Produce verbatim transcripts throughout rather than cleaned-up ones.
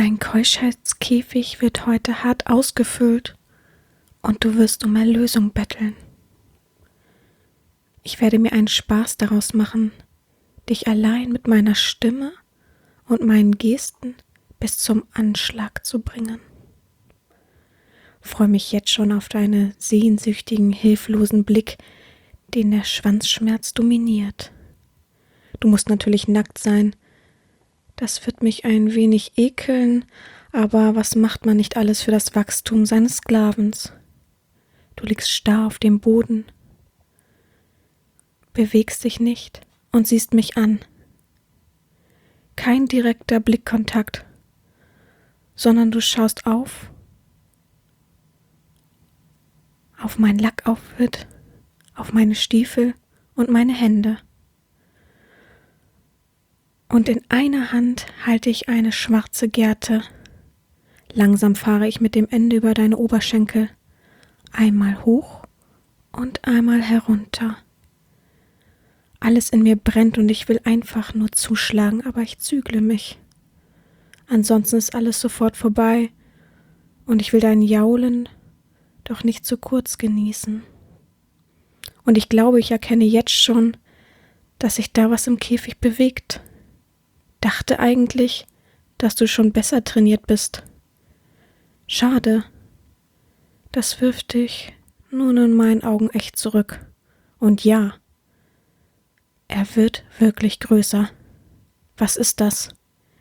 Dein Keuschheitskäfig wird heute hart ausgefüllt und du wirst um Erlösung betteln. Ich werde mir einen Spaß daraus machen, dich allein mit meiner Stimme und meinen Gesten bis zum Anschlag zu bringen. Freue mich jetzt schon auf deinen sehnsüchtigen, hilflosen Blick, den der Schwanzschmerz dominiert. Du musst natürlich nackt sein. Das wird mich ein wenig ekeln, aber was macht man nicht alles für das Wachstum seines Sklavens? Du liegst starr auf dem Boden, bewegst dich nicht und siehst mich an. Kein direkter Blickkontakt, sondern du schaust auf, auf mein Lackoutfit, auf meine Stiefel und meine Hände. Und in einer Hand halte ich eine schwarze Gerte. Langsam fahre ich mit dem Ende über deine Oberschenkel, einmal hoch und einmal herunter. Alles in mir brennt und ich will einfach nur zuschlagen, aber ich zügle mich. Ansonsten ist alles sofort vorbei und ich will dein Jaulen doch nicht zu kurz genießen. Und ich glaube, ich erkenne jetzt schon, dass sich da was im Käfig bewegt. Dachte eigentlich, dass du schon besser trainiert bist. Schade. Das wirft dich nun in meinen Augen echt zurück. Und ja, er wird wirklich größer. Was ist das?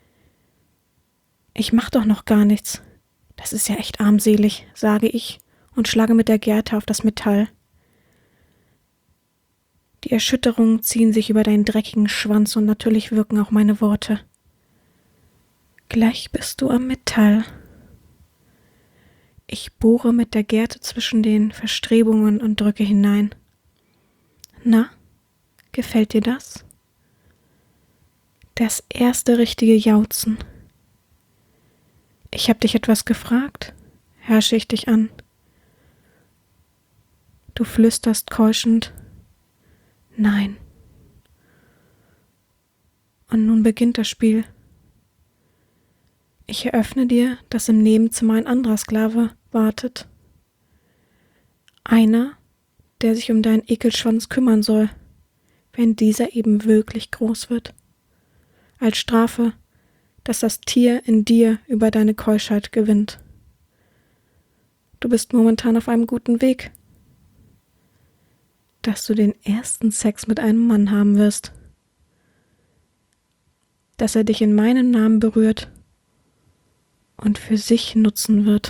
Ich mach doch noch gar nichts. Das ist ja echt armselig, sage ich und schlage mit der Gerte auf das Metall. Die Erschütterungen ziehen sich über deinen dreckigen Schwanz und natürlich wirken auch meine Worte. Gleich bist du am Metall. Ich bohre mit der Gerte zwischen den Verstrebungen und drücke hinein. Na, gefällt dir das? Das erste richtige Jauzen. Ich hab dich etwas gefragt, herrsche ich dich an. Du flüsterst keuschend, nein. Und nun beginnt das Spiel. Ich eröffne dir, dass im Nebenzimmer ein anderer Sklave wartet. Einer, der sich um deinen Ekelschwanz kümmern soll, wenn dieser eben wirklich groß wird. Als Strafe, dass das Tier in dir über deine Keuschheit gewinnt. Du bist momentan auf einem guten Weg, dass du den ersten Sex mit einem Mann haben wirst. Dass er dich in meinem Namen berührt und für sich nutzen wird.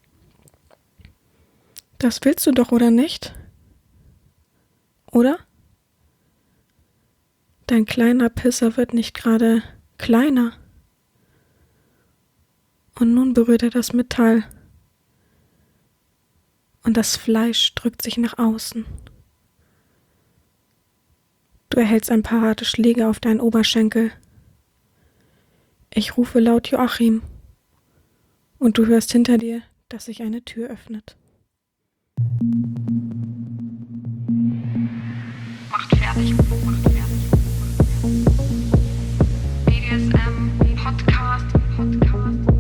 Das willst du doch, oder nicht? Oder? Dein kleiner Pisser wird nicht gerade kleiner. Und nun berührt er das Metall. Und das Fleisch drückt sich nach außen. Du erhältst ein paar harte Schläge auf deinen Oberschenkel. Ich rufe laut Joachim. Und du hörst hinter dir, dass sich eine Tür öffnet. Macht fertig. Macht fertig. B D S M Podcast. Podcast.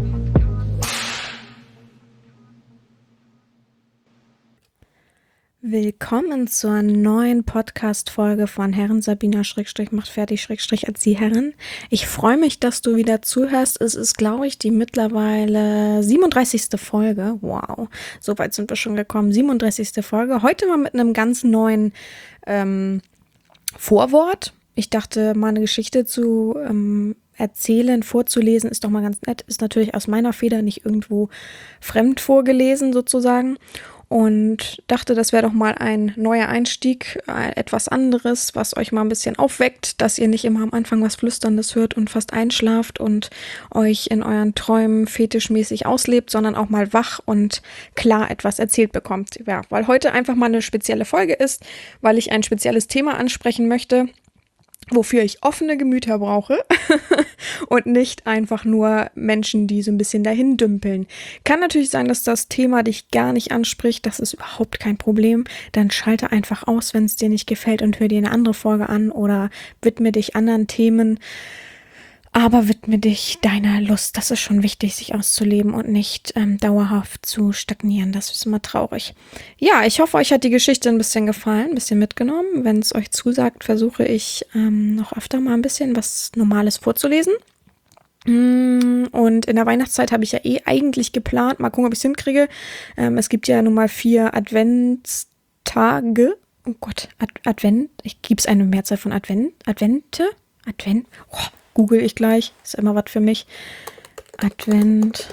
Willkommen zur neuen Podcast-Folge von Herren Sabina Schrägstrich macht fertig Schrägstrich Erzieherin. Ich freue mich, dass du wieder zuhörst. Es ist, glaube ich, die mittlerweile siebenunddreißigste Folge. Wow, so weit sind wir schon gekommen. siebenunddreißigste Folge. Heute mal mit einem ganz neuen ähm, Vorwort. Ich dachte, mal eine Geschichte zu ähm, erzählen, vorzulesen, ist doch mal ganz nett. Ist natürlich aus meiner Feder, nicht irgendwo fremd vorgelesen sozusagen. Und dachte, das wäre doch mal ein neuer Einstieg, äh, etwas anderes, was euch mal ein bisschen aufweckt, dass ihr nicht immer am Anfang was Flüsterndes hört und fast einschlaft und euch in euren Träumen fetischmäßig auslebt, sondern auch mal wach und klar etwas erzählt bekommt. Ja, weil heute einfach mal eine spezielle Folge ist, weil ich ein spezielles Thema ansprechen möchte, wofür ich offene Gemüter brauche und nicht einfach nur Menschen, die so ein bisschen dahin dümpeln. Kann natürlich sein, dass das Thema dich gar nicht anspricht, das ist überhaupt kein Problem. Dann schalte einfach aus, wenn es dir nicht gefällt und hör dir eine andere Folge an oder widme dich anderen Themen. Aber widme dich deiner Lust. Das ist schon wichtig, sich auszuleben und nicht ähm, dauerhaft zu stagnieren. Das ist immer traurig. Ja, ich hoffe, euch hat die Geschichte ein bisschen gefallen, ein bisschen mitgenommen. Wenn es euch zusagt, versuche ich ähm, noch öfter mal ein bisschen was Normales vorzulesen. Und in der Weihnachtszeit habe ich ja eh eigentlich geplant, mal gucken, ob ich es hinkriege. Ähm, es gibt ja nun mal vier Adventstage. Oh Gott, Ad Advent. Gibt es eine Mehrzahl von Advent? Advente? Advent? Oh, google ich gleich. Ist immer was für mich. Advent.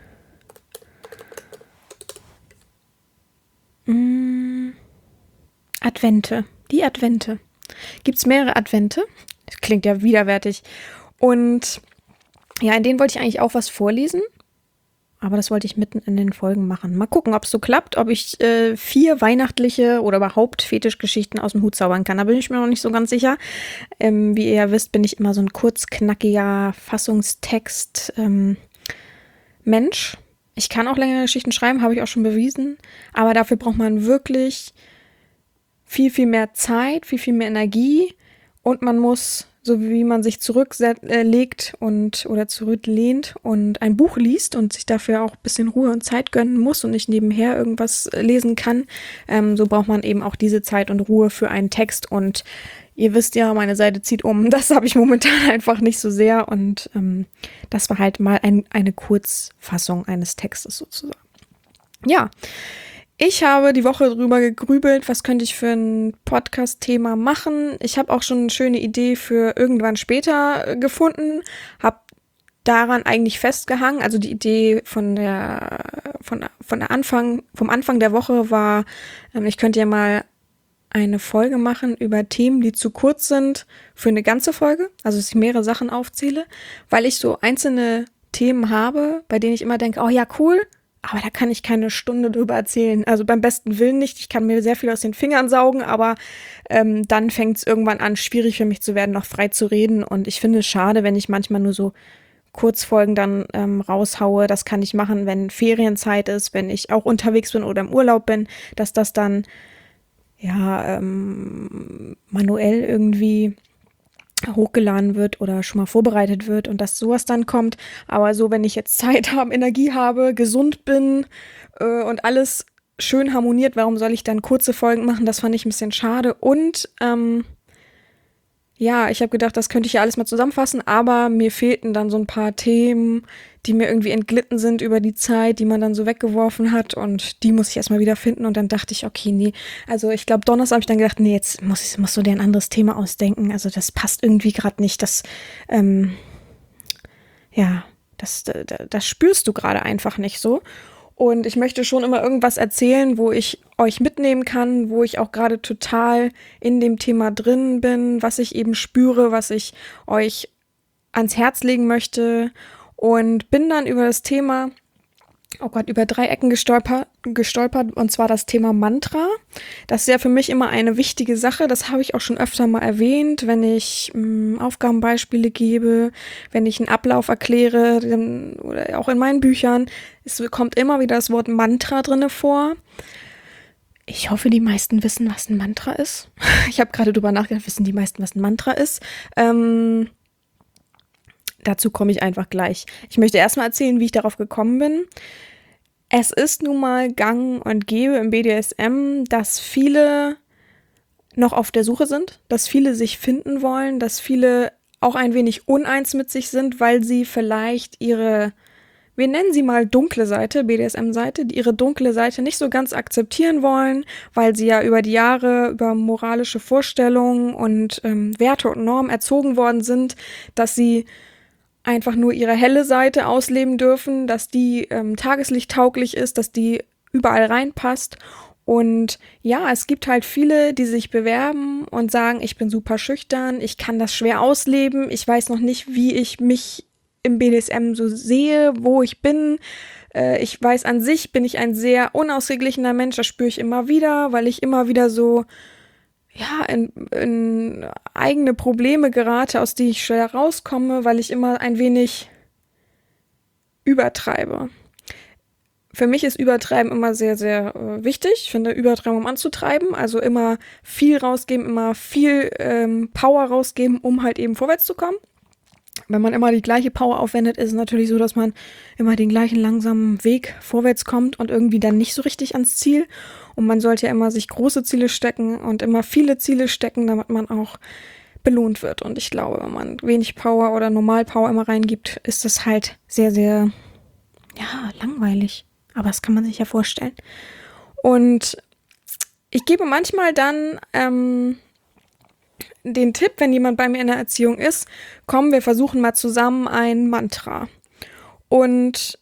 Hm. Advente. Die Advente. Gibt es mehrere Advente? Das klingt ja widerwärtig. Und ja, in denen wollte ich eigentlich auch was vorlesen, aber das wollte ich mitten in den Folgen machen. Mal gucken, ob es so klappt, ob ich äh, vier weihnachtliche oder überhaupt Fetischgeschichten aus dem Hut zaubern kann. Da bin ich mir noch nicht so ganz sicher. Ähm, wie ihr ja wisst, bin ich immer so ein kurzknackiger Fassungstext ähm, Mensch. Ich kann auch längere Geschichten schreiben, habe ich auch schon bewiesen, aber dafür braucht man wirklich viel, viel mehr Zeit, viel, viel mehr Energie und man muss, so wie man sich zurücklegt und oder zurücklehnt und ein Buch liest und sich dafür auch ein bisschen Ruhe und Zeit gönnen muss und nicht nebenher irgendwas lesen kann, ähm, so braucht man eben auch diese Zeit und Ruhe für einen Text. Und ihr wisst ja, meine Seite zieht um. Das habe ich momentan einfach nicht so sehr. Und ähm, das war halt mal ein, eine Kurzfassung eines Textes sozusagen. Ja, ich habe die Woche drüber gegrübelt, was könnte ich für ein Podcast-Thema machen. Ich habe auch schon eine schöne Idee für irgendwann später gefunden, habe daran eigentlich festgehangen. Also die Idee von der von von der Anfang vom Anfang der Woche war, ähm, ich könnte ja mal eine Folge machen über Themen, die zu kurz sind für eine ganze Folge, also dass ich mehrere Sachen aufzähle, weil ich so einzelne Themen habe, bei denen ich immer denke, oh ja, cool, aber da kann ich keine Stunde drüber erzählen. Also beim besten Willen nicht. Ich kann mir sehr viel aus den Fingern saugen, aber ähm, dann fängt es irgendwann an, schwierig für mich zu werden, noch frei zu reden. Und ich finde es schade, wenn ich manchmal nur so Kurzfolgen dann ähm, raushaue. Das kann ich machen, wenn Ferienzeit ist, wenn ich auch unterwegs bin oder im Urlaub bin, dass das dann ja ähm, manuell irgendwie hochgeladen wird oder schon mal vorbereitet wird und dass sowas dann kommt. Aber so, wenn ich jetzt Zeit habe, Energie habe, gesund bin äh, und alles schön harmoniert, warum soll ich dann kurze Folgen machen? Das fand ich ein bisschen schade. Und ähm, ja, ich habe gedacht, das könnte ich ja alles mal zusammenfassen, aber mir fehlten dann so ein paar Themen, die mir irgendwie entglitten sind über die Zeit, die man dann so weggeworfen hat und die muss ich erstmal wieder finden und dann dachte ich, okay, nee, also ich glaube, Donnerstag habe ich dann gedacht, nee, jetzt muss ich musst du dir ein anderes Thema ausdenken, also das passt irgendwie gerade nicht, das, ähm, ja, das, das, das spürst du gerade einfach nicht so. Und ich möchte schon immer irgendwas erzählen, wo ich euch mitnehmen kann, wo ich auch gerade total in dem Thema drin bin, was ich eben spüre, was ich euch ans Herz legen möchte. Und bin dann über das Thema, oh Gott, über drei Ecken gestolpert, gestolpert, und zwar das Thema Mantra. Das ist ja für mich immer eine wichtige Sache. Das habe ich auch schon öfter mal erwähnt, wenn ich mh, Aufgabenbeispiele gebe, wenn ich einen Ablauf erkläre, dann, oder auch in meinen Büchern. Es kommt immer wieder das Wort Mantra drinne vor. Ich hoffe, die meisten wissen, was ein Mantra ist. Ich habe gerade drüber nachgedacht, wissen die meisten, was ein Mantra ist. Ähm, dazu komme ich einfach gleich. Ich möchte erstmal erzählen, wie ich darauf gekommen bin. Es ist nun mal gang und gäbe im B D S M, dass viele noch auf der Suche sind, dass viele sich finden wollen, dass viele auch ein wenig uneins mit sich sind, weil sie vielleicht ihre, wir nennen sie mal dunkle Seite, B D S M-Seite, die ihre dunkle Seite nicht so ganz akzeptieren wollen, weil sie ja über die Jahre über moralische Vorstellungen und ähm, Werte und Normen erzogen worden sind, dass sie einfach nur ihre helle Seite ausleben dürfen, dass die ähm, tageslichttauglich ist, dass die überall reinpasst. Und ja, es gibt halt viele, die sich bewerben und sagen, ich bin super schüchtern, ich kann das schwer ausleben, ich weiß noch nicht, wie ich mich im B D S M so sehe, wo ich bin. Äh, ich weiß, an sich bin ich ein sehr unausgeglichener Mensch, das spüre ich immer wieder, weil ich immer wieder so ja, in, in eigene Probleme gerate, aus denen ich schwer rauskomme, weil ich immer ein wenig übertreibe. Für mich ist Übertreiben immer sehr, sehr äh, wichtig. Ich finde Übertreiben, um anzutreiben, also immer viel rausgeben, immer viel ähm, Power rausgeben, um halt eben vorwärts zu kommen. Wenn man immer die gleiche Power aufwendet, ist es natürlich so, dass man immer den gleichen langsamen Weg vorwärts kommt und irgendwie dann nicht so richtig ans Ziel. Und man sollte ja immer sich große Ziele stecken und immer viele Ziele stecken, damit man auch belohnt wird. Und ich glaube, wenn man wenig Power oder Normal-Power immer reingibt, ist das halt sehr, sehr, ja, langweilig. Aber das kann man sich ja vorstellen. Und ich gebe manchmal dann ähm, den Tipp, wenn jemand bei mir in der Erziehung ist, komm, wir versuchen mal zusammen ein Mantra. Und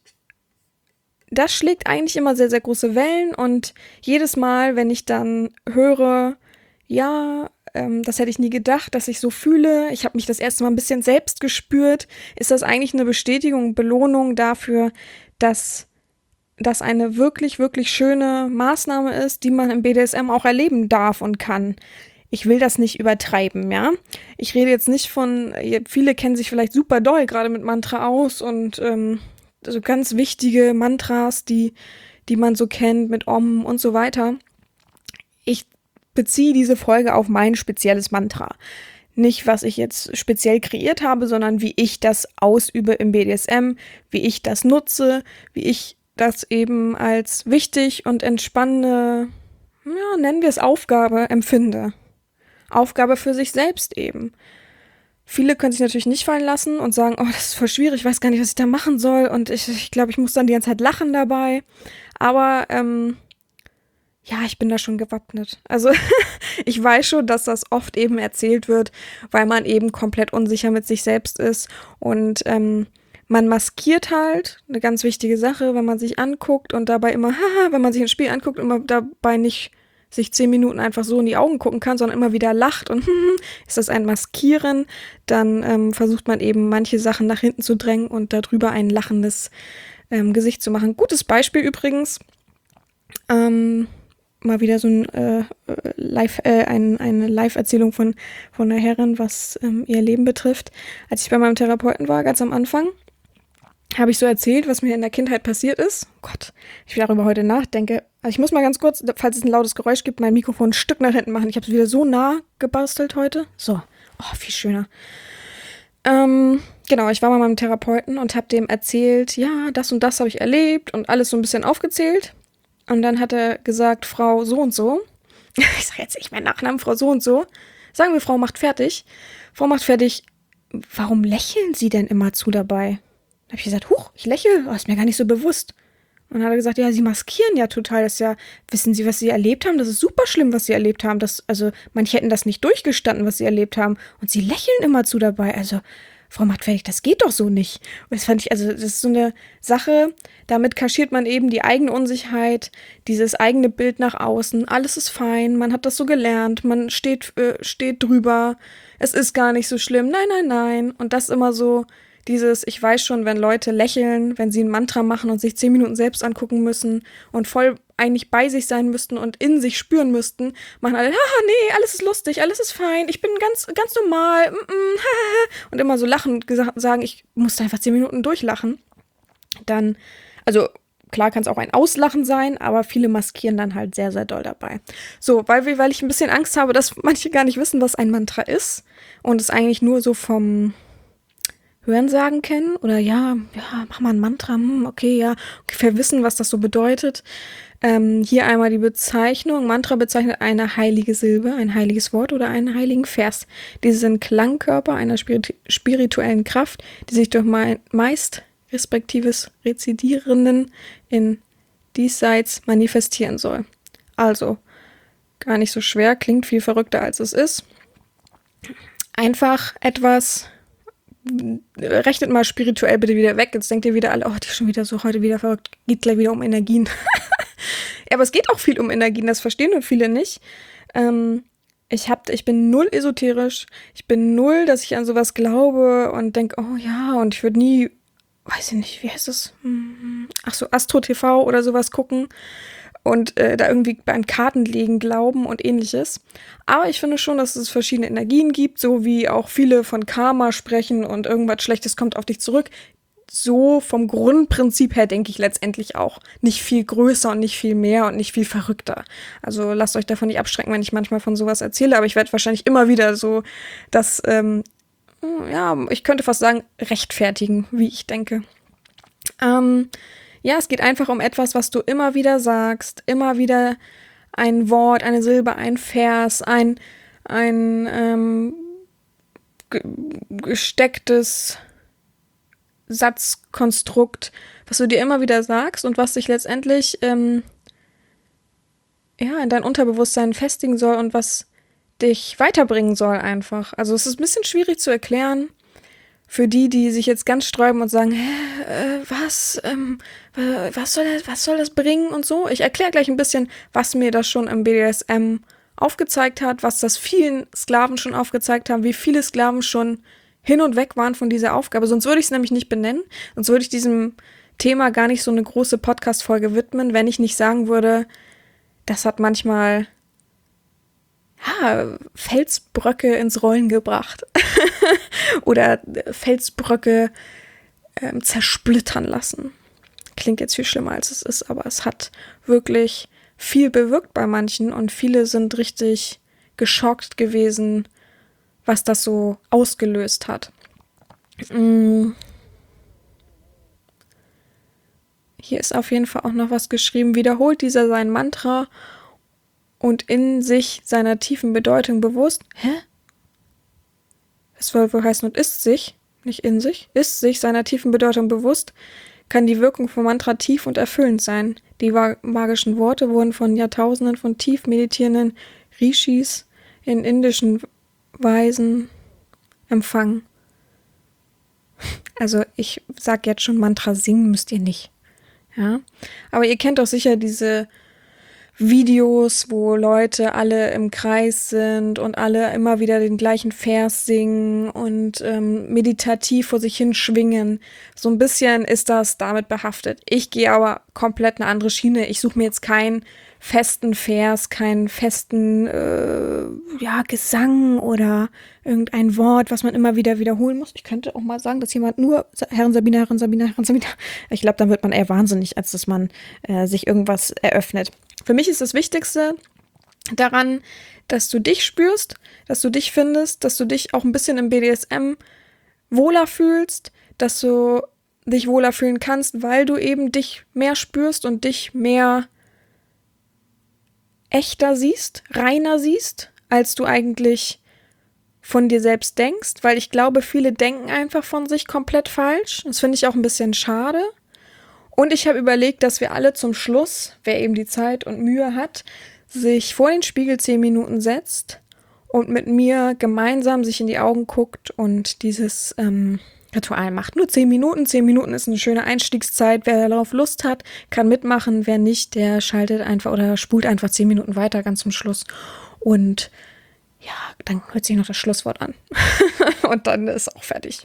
das schlägt eigentlich immer sehr, sehr große Wellen. Und jedes Mal, wenn ich dann höre, ja, ähm, das hätte ich nie gedacht, dass ich so fühle, ich habe mich das erste Mal ein bisschen selbst gespürt, ist das eigentlich eine Bestätigung, Belohnung dafür, dass das eine wirklich, wirklich schöne Maßnahme ist, die man im B D S M auch erleben darf und kann. Ich will das nicht übertreiben, ja. Ich rede jetzt nicht von, viele kennen sich vielleicht super doll gerade mit Mantra aus und ähm, so ganz wichtige Mantras, die, die man so kennt mit Om und so weiter. Ich beziehe diese Folge auf mein spezielles Mantra. Nicht, was ich jetzt speziell kreiert habe, sondern wie ich das ausübe im B D S M, wie ich das nutze, wie ich das eben als wichtig und entspannende, ja, nennen wir es Aufgabe, empfinde. Aufgabe für sich selbst eben. Viele können sich natürlich nicht fallen lassen und sagen, oh, das ist voll schwierig, ich weiß gar nicht, was ich da machen soll und ich, ich glaube, ich muss dann die ganze Zeit lachen dabei. Aber, ähm, ja, ich bin da schon gewappnet. Also ich weiß schon, dass das oft eben erzählt wird, weil man eben komplett unsicher mit sich selbst ist und ähm, man maskiert halt, eine ganz wichtige Sache, wenn man sich anguckt und dabei immer, haha, wenn man sich ein Spiel anguckt, immer dabei nicht sich zehn Minuten einfach so in die Augen gucken kann, sondern immer wieder lacht und hm, ist das ein Maskieren, dann ähm, versucht man eben manche Sachen nach hinten zu drängen und darüber ein lachendes ähm, Gesicht zu machen. Gutes Beispiel übrigens, ähm, mal wieder so ein, äh, Live, äh, ein, eine Live-Erzählung von, von einer Herrin, was ähm, ihr Leben betrifft. Als ich bei meinem Therapeuten war, ganz am Anfang, habe ich so erzählt, was mir in der Kindheit passiert ist. Oh Gott, ich darüber heute nachdenke. Also ich muss mal ganz kurz, falls es ein lautes Geräusch gibt, mein Mikrofon ein Stück nach hinten machen. Ich habe es wieder so nah gebastelt heute. So, oh, viel schöner. Ähm, genau, ich war bei meinem Therapeuten und habe dem erzählt, ja, das und das habe ich erlebt und alles so ein bisschen aufgezählt. Und dann hat er gesagt, Frau so und so. Ich sage jetzt nicht meinen Nachnamen, Frau so und so. Sagen wir, Frau macht fertig. Frau macht fertig. Warum lächeln Sie denn immer zu dabei? Da habe ich gesagt, huch, ich lächle, oh, ist mir gar nicht so bewusst. Und dann hat er gesagt, ja, Sie maskieren ja total, das ist ja, wissen Sie, was Sie erlebt haben? Das ist super schlimm, was Sie erlebt haben. Das, also, manche hätten das nicht durchgestanden, was Sie erlebt haben. Und Sie lächeln immer zu dabei. Also, Frau Machtfertig, das geht doch so nicht. Und das fand ich, also, das ist so eine Sache, damit kaschiert man eben die eigene Unsicherheit, dieses eigene Bild nach außen. Alles ist fein, man hat das so gelernt, man steht, äh, steht drüber. Es ist gar nicht so schlimm. Nein, nein, nein. Und das immer so, dieses, ich weiß schon, wenn Leute lächeln, wenn sie ein Mantra machen und sich zehn Minuten selbst angucken müssen und voll eigentlich bei sich sein müssten und in sich spüren müssten, machen alle, haha, nee, alles ist lustig, alles ist fein, ich bin ganz, ganz normal, mm, mm, und immer so lachen und gesagt, sagen, ich musste einfach zehn Minuten durchlachen. Dann, also klar kann es auch ein Auslachen sein, aber viele maskieren dann halt sehr, sehr doll dabei. So, weil, wir, weil ich ein bisschen Angst habe, dass manche gar nicht wissen, was ein Mantra ist und es eigentlich nur so vom Hörensagen kennen oder ja, ja, mach mal ein Mantra, hm, okay, ja, ungefähr wissen, was das so bedeutet. Ähm, hier einmal die Bezeichnung. Mantra bezeichnet eine heilige Silbe, ein heiliges Wort oder einen heiligen Vers. Diese sind Klangkörper einer spirit- spirituellen Kraft, die sich durch me- meist respektives Rezidieren in Diesseits manifestieren soll. Also, gar nicht so schwer, klingt viel verrückter, als es ist. Einfach etwas, rechnet mal spirituell bitte wieder weg. Jetzt denkt ihr wieder alle, oh, die ist schon wieder so heute wieder verrückt. Geht gleich wieder um Energien. Ja, aber es geht auch viel um Energien, das verstehen nur viele nicht. Ähm, ich, hab, ich bin null esoterisch. Ich bin null, dass ich an sowas glaube und denke, oh ja, und ich würde nie, weiß ich nicht, wie heißt das? Ach so, Astro T V oder sowas gucken und äh, da irgendwie an Karten legen glauben und ähnliches. Aber ich finde schon, dass es verschiedene Energien gibt, so wie auch viele von Karma sprechen und irgendwas Schlechtes kommt auf dich zurück. So vom Grundprinzip her denke ich letztendlich auch nicht viel größer und nicht viel mehr und nicht viel verrückter. Also lasst euch davon nicht abschrecken, wenn ich manchmal von sowas erzähle, aber ich werde wahrscheinlich immer wieder so das ähm, ja, ich könnte fast sagen, rechtfertigen, wie ich denke. Ähm, ja, es geht einfach um etwas, was du immer wieder sagst, immer wieder ein Wort, eine Silbe, ein Vers, ein, ein ähm, ge- gestecktes Satzkonstrukt, was du dir immer wieder sagst und was sich letztendlich ähm, ja, in dein Unterbewusstsein festigen soll und was dich weiterbringen soll einfach. Also es ist ein bisschen schwierig zu erklären für die, die sich jetzt ganz sträuben und sagen, hä, äh, was, ähm, äh, was soll das, was soll das bringen und so. Ich erkläre gleich ein bisschen, was mir das schon im B D S M aufgezeigt hat, was das vielen Sklaven schon aufgezeigt haben, wie viele Sklaven schon hin und weg waren von dieser Aufgabe. Sonst würde ich es nämlich nicht benennen, sonst würde ich diesem Thema gar nicht so eine große Podcast-Folge widmen, wenn ich nicht sagen würde, das hat manchmal ja, Felsbröcke ins Rollen gebracht. Oder Felsbröcke ähm, zersplittern lassen. Klingt jetzt viel schlimmer, als es ist, aber es hat wirklich viel bewirkt bei manchen und viele sind richtig geschockt gewesen, was das so ausgelöst hat. Mm. Hier ist auf jeden Fall auch noch was geschrieben. Wiederholt dieser sein Mantra und in sich seiner tiefen Bedeutung bewusst. Hä? Es soll wohl heißen und ist sich, nicht in sich, ist sich seiner tiefen Bedeutung bewusst, kann die Wirkung vom Mantra tief und erfüllend sein. Die magischen Worte wurden von Jahrtausenden von tief meditierenden Rishis in indischen Weisen empfangen. Also ich sag jetzt schon, Mantra singen müsst ihr nicht. Ja, aber ihr kennt doch sicher diese Videos, wo Leute alle im Kreis sind und alle immer wieder den gleichen Vers singen und ähm, meditativ vor sich hin schwingen. So ein bisschen ist das damit behaftet. Ich gehe aber komplett eine andere Schiene. Ich suche mir jetzt keinen festen Vers, keinen festen äh, ja, Gesang oder irgendein Wort, was man immer wieder wiederholen muss. Ich könnte auch mal sagen, dass jemand nur Herren Sabina, Herren Sabina, Herren Sabina. Ich glaube, dann wird man eher wahnsinnig, als dass man äh, sich irgendwas eröffnet. Für mich ist das Wichtigste daran, dass du dich spürst, dass du dich findest, dass du dich auch ein bisschen im B D S M wohler fühlst, dass du dich wohler fühlen kannst, weil du eben dich mehr spürst und dich mehr echter siehst, reiner siehst, als du eigentlich von dir selbst denkst, weil ich glaube, viele denken einfach von sich komplett falsch. Das finde ich auch ein bisschen schade. Und ich habe überlegt, dass wir alle zum Schluss, wer eben die Zeit und Mühe hat, sich vor den Spiegel zehn Minuten setzt und mit mir gemeinsam sich in die Augen guckt und dieses ähm, Ritual macht. Nur zehn Minuten. zehn Minuten ist eine schöne Einstiegszeit. Wer darauf Lust hat, kann mitmachen. Wer nicht, der schaltet einfach oder spult einfach zehn Minuten weiter ganz zum Schluss. Und ja, dann hört sich noch das Schlusswort an. Und dann ist auch fertig.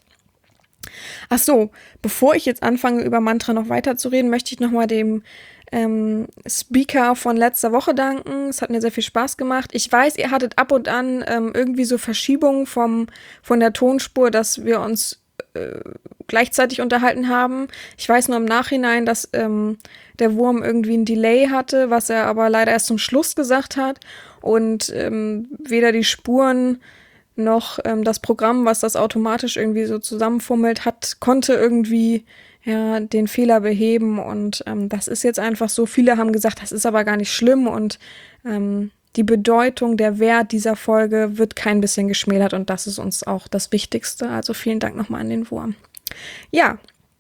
Ach so, bevor ich jetzt anfange, über Mantra noch weiter zu reden, möchte ich nochmal dem ähm, Speaker von letzter Woche danken. Es hat mir sehr viel Spaß gemacht. Ich weiß, ihr hattet ab und an ähm, irgendwie so Verschiebungen vom, von der Tonspur, dass wir uns äh, gleichzeitig unterhalten haben. Ich weiß nur im Nachhinein, dass ähm, der Wurm irgendwie ein Delay hatte, was er aber leider erst zum Schluss gesagt hat. Und ähm, weder die Spuren noch ähm, das Programm, was das automatisch irgendwie so zusammenfummelt hat, konnte irgendwie ja den Fehler beheben und ähm, das ist jetzt einfach so. Viele haben gesagt, das ist aber gar nicht schlimm und ähm, die Bedeutung, der Wert dieser Folge wird kein bisschen geschmälert und das ist uns auch das Wichtigste. Also vielen Dank nochmal an den Wurm. Ja,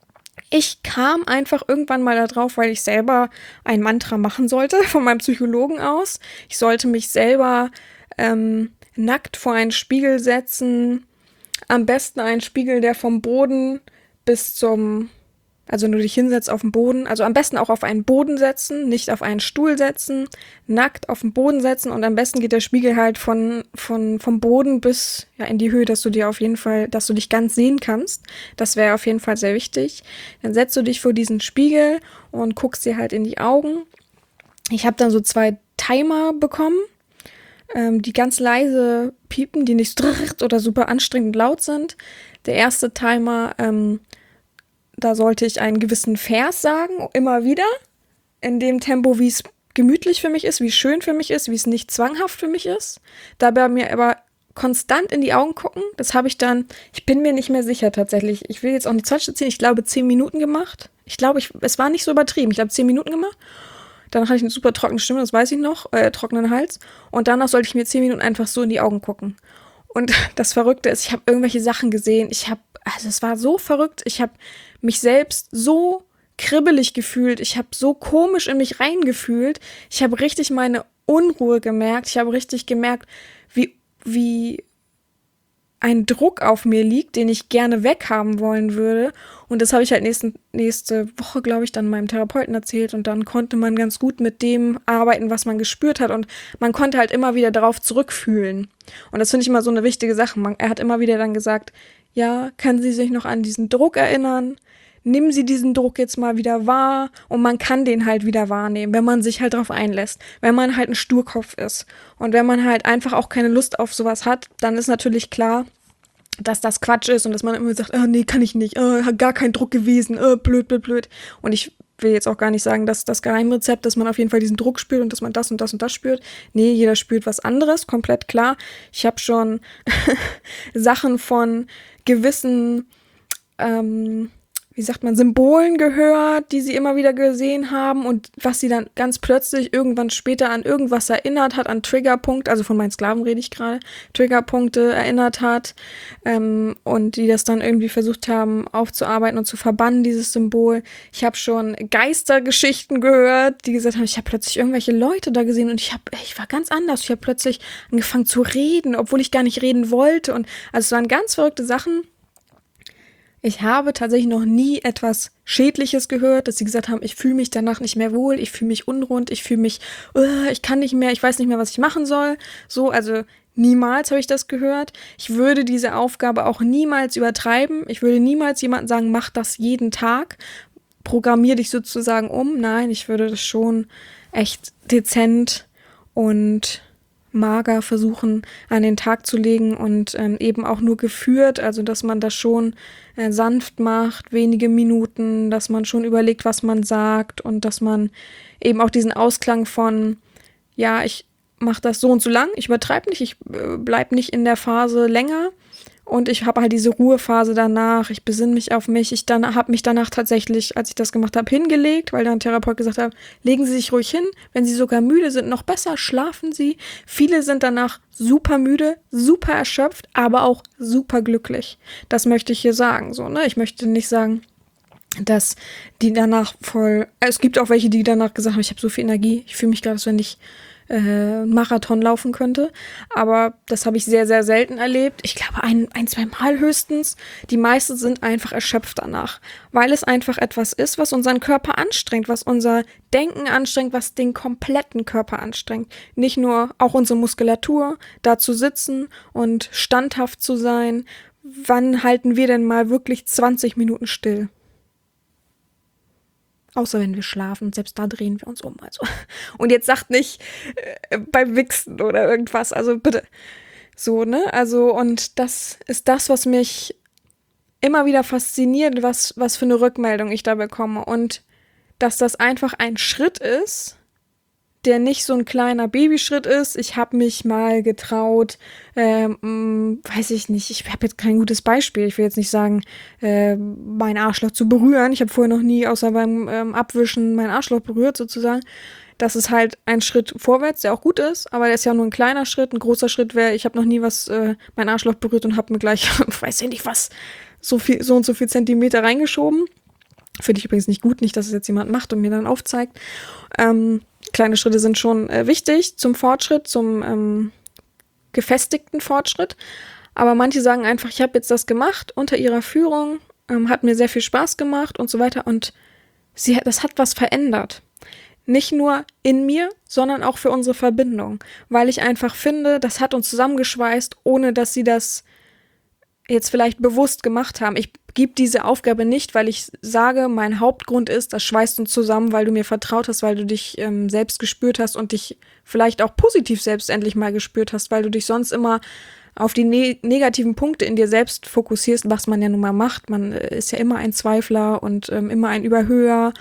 ich kam einfach irgendwann mal da drauf, weil ich selber ein Mantra machen sollte, von meinem Psychologen aus. Ich sollte mich selber ähm, nackt vor einen Spiegel setzen, am besten einen Spiegel, der vom Boden bis zum, also nur dich hinsetzt auf den Boden, also am besten auch auf einen Boden setzen, nicht auf einen Stuhl setzen, nackt auf den Boden setzen und am besten geht der Spiegel halt von, von, vom Boden bis ja, in die Höhe, dass du dir auf jeden Fall, dass du dich ganz sehen kannst. Das wäre auf jeden Fall sehr wichtig. Dann setzt du dich vor diesen Spiegel und guckst dir halt in die Augen. Ich habe dann so zwei Timer bekommen, die ganz leise piepen, die nicht oder super anstrengend laut sind. Der erste Timer, ähm, da sollte ich einen gewissen Vers sagen, immer wieder, in dem Tempo, wie es gemütlich für mich ist, wie es schön für mich ist, wie es nicht zwanghaft für mich ist. Dabei mir aber konstant in die Augen gucken. Das habe ich dann, ich bin mir nicht mehr sicher tatsächlich. Ich will jetzt auch nicht Zeit ziehen. Ich glaube, zehn Minuten gemacht. Ich glaube, ich, es war nicht so übertrieben. Ich habe zehn Minuten gemacht. Dann hatte ich eine super trockene Stimme, das weiß ich noch, äh, trockenen Hals. Und danach sollte ich mir zehn Minuten einfach so in die Augen gucken. Und das Verrückte ist, ich habe irgendwelche Sachen gesehen. Ich habe, also es war so verrückt. Ich habe mich selbst so kribbelig gefühlt. Ich habe so komisch in mich reingefühlt. Ich habe richtig meine Unruhe gemerkt. Ich habe richtig gemerkt, wie, wie ein Druck auf mir liegt, den ich gerne weghaben wollen würde. Und das habe ich halt nächsten, nächste Woche, glaube ich, dann meinem Therapeuten erzählt. Und dann konnte man ganz gut mit dem arbeiten, was man gespürt hat. Und man konnte halt immer wieder darauf zurückfühlen. Und das finde ich immer so eine wichtige Sache. Man, er hat immer wieder dann gesagt, ja, können Sie sich noch an diesen Druck erinnern? Nehmen Sie diesen Druck jetzt mal wieder wahr. Und man kann den halt wieder wahrnehmen, wenn man sich halt darauf einlässt. Wenn man halt ein Sturkopf ist. Und wenn man halt einfach auch keine Lust auf sowas hat, dann ist natürlich klar, dass das Quatsch ist und dass man immer sagt, oh, nee, kann ich nicht, oh, hat gar kein Druck gewesen, oh, blöd, blöd, blöd. Und ich will jetzt auch gar nicht sagen, dass das Geheimrezept, dass man auf jeden Fall diesen Druck spürt und dass man das und das und das spürt. Nee, jeder spürt was anderes, komplett klar. Ich habe schon Sachen von gewissen, ähm, wie sagt man, Symbolen gehört, die sie immer wieder gesehen haben und was sie dann ganz plötzlich irgendwann später an irgendwas erinnert hat, an Triggerpunkte, also von meinen Sklaven rede ich gerade, Triggerpunkte erinnert hat ähm, und die das dann irgendwie versucht haben aufzuarbeiten und zu verbannen, dieses Symbol. Ich habe schon Geistergeschichten gehört, die gesagt haben, ich habe plötzlich irgendwelche Leute da gesehen und ich habe, ich war ganz anders. Ich habe plötzlich angefangen zu reden, obwohl ich gar nicht reden wollte und also es waren ganz verrückte Sachen. Ich habe tatsächlich noch nie etwas Schädliches gehört, dass sie gesagt haben, ich fühle mich danach nicht mehr wohl, ich fühle mich unrund, ich fühle mich, uh, ich kann nicht mehr, ich weiß nicht mehr, was ich machen soll. So, also niemals habe ich das gehört. Ich würde diese Aufgabe auch niemals übertreiben. Ich würde niemals jemandem sagen, mach das jeden Tag, programmier dich sozusagen um. Nein, ich würde das schon echt dezent und mager versuchen an den Tag zu legen und ähm, eben auch nur geführt, also dass man das schon äh, sanft macht, wenige Minuten, dass man schon überlegt, was man sagt und dass man eben auch diesen Ausklang von, ja, ich mache das so und so lang, ich übertreibe nicht, ich äh, bleib nicht in der Phase länger und ich habe halt diese Ruhephase danach, ich besinne mich auf mich, ich dann habe mich danach tatsächlich, als ich das gemacht habe, hingelegt, weil dann ein Therapeut gesagt hat, legen Sie sich ruhig hin, wenn Sie sogar müde sind, noch besser, schlafen Sie. Viele sind danach super müde, super erschöpft, aber auch super glücklich. Das möchte ich hier sagen, so, ne? Ich möchte nicht sagen, dass die danach voll, es gibt auch welche, die danach gesagt haben, ich habe so viel Energie, ich fühle mich gerade, als wenn ich äh, Marathon laufen könnte, aber das habe ich sehr, sehr selten erlebt. Ich glaube ein, ein, zwei Mal höchstens. Die meisten sind einfach erschöpft danach, weil es einfach etwas ist, was unseren Körper anstrengt, was unser Denken anstrengt, was den kompletten Körper anstrengt. Nicht nur auch unsere Muskulatur, da zu sitzen und standhaft zu sein. Wann halten wir denn mal wirklich zwanzig Minuten still? Außer wenn wir schlafen, selbst da drehen wir uns um. Also. Und jetzt sagt nicht äh, beim Wichsen oder irgendwas, also bitte. So, ne? Also, und das ist das, was mich immer wieder fasziniert, was, was für eine Rückmeldung ich da bekomme. Und dass das einfach ein Schritt ist, der nicht so ein kleiner Babyschritt ist. Ich habe mich mal getraut, ähm, weiß ich nicht, ich habe jetzt kein gutes Beispiel. Ich will jetzt nicht sagen, äh, mein Arschloch zu berühren. Ich habe vorher noch nie außer beim ähm, Abwischen mein Arschloch berührt sozusagen. Das ist halt ein Schritt vorwärts, der auch gut ist, aber der ist ja nur ein kleiner Schritt. Ein großer Schritt wäre, ich habe noch nie was, äh, mein Arschloch berührt und habe mir gleich, weiß ich nicht was, so viel, so und so viel Zentimeter reingeschoben. Finde ich übrigens nicht gut, nicht, dass es jetzt jemand macht und mir dann aufzeigt. Ähm, Kleine Schritte sind schon äh, wichtig zum Fortschritt, zum ähm, gefestigten Fortschritt. Aber manche sagen einfach, ich habe jetzt das gemacht unter ihrer Führung, ähm, hat mir sehr viel Spaß gemacht und so weiter. Und sie, das hat was verändert. Nicht nur in mir, sondern auch für unsere Verbindung. Weil ich einfach finde, das hat uns zusammengeschweißt, ohne dass sie das jetzt vielleicht bewusst gemacht haben. Ich gebe diese Aufgabe nicht, weil ich sage, mein Hauptgrund ist, das schweißt uns zusammen, weil du mir vertraut hast, weil du dich ähm, selbst gespürt hast und dich vielleicht auch positiv selbst endlich mal gespürt hast, weil du dich sonst immer auf die ne- negativen Punkte in dir selbst fokussierst, was man ja nun mal macht. Man äh, ist ja immer ein Zweifler und ähm, immer ein Überhöher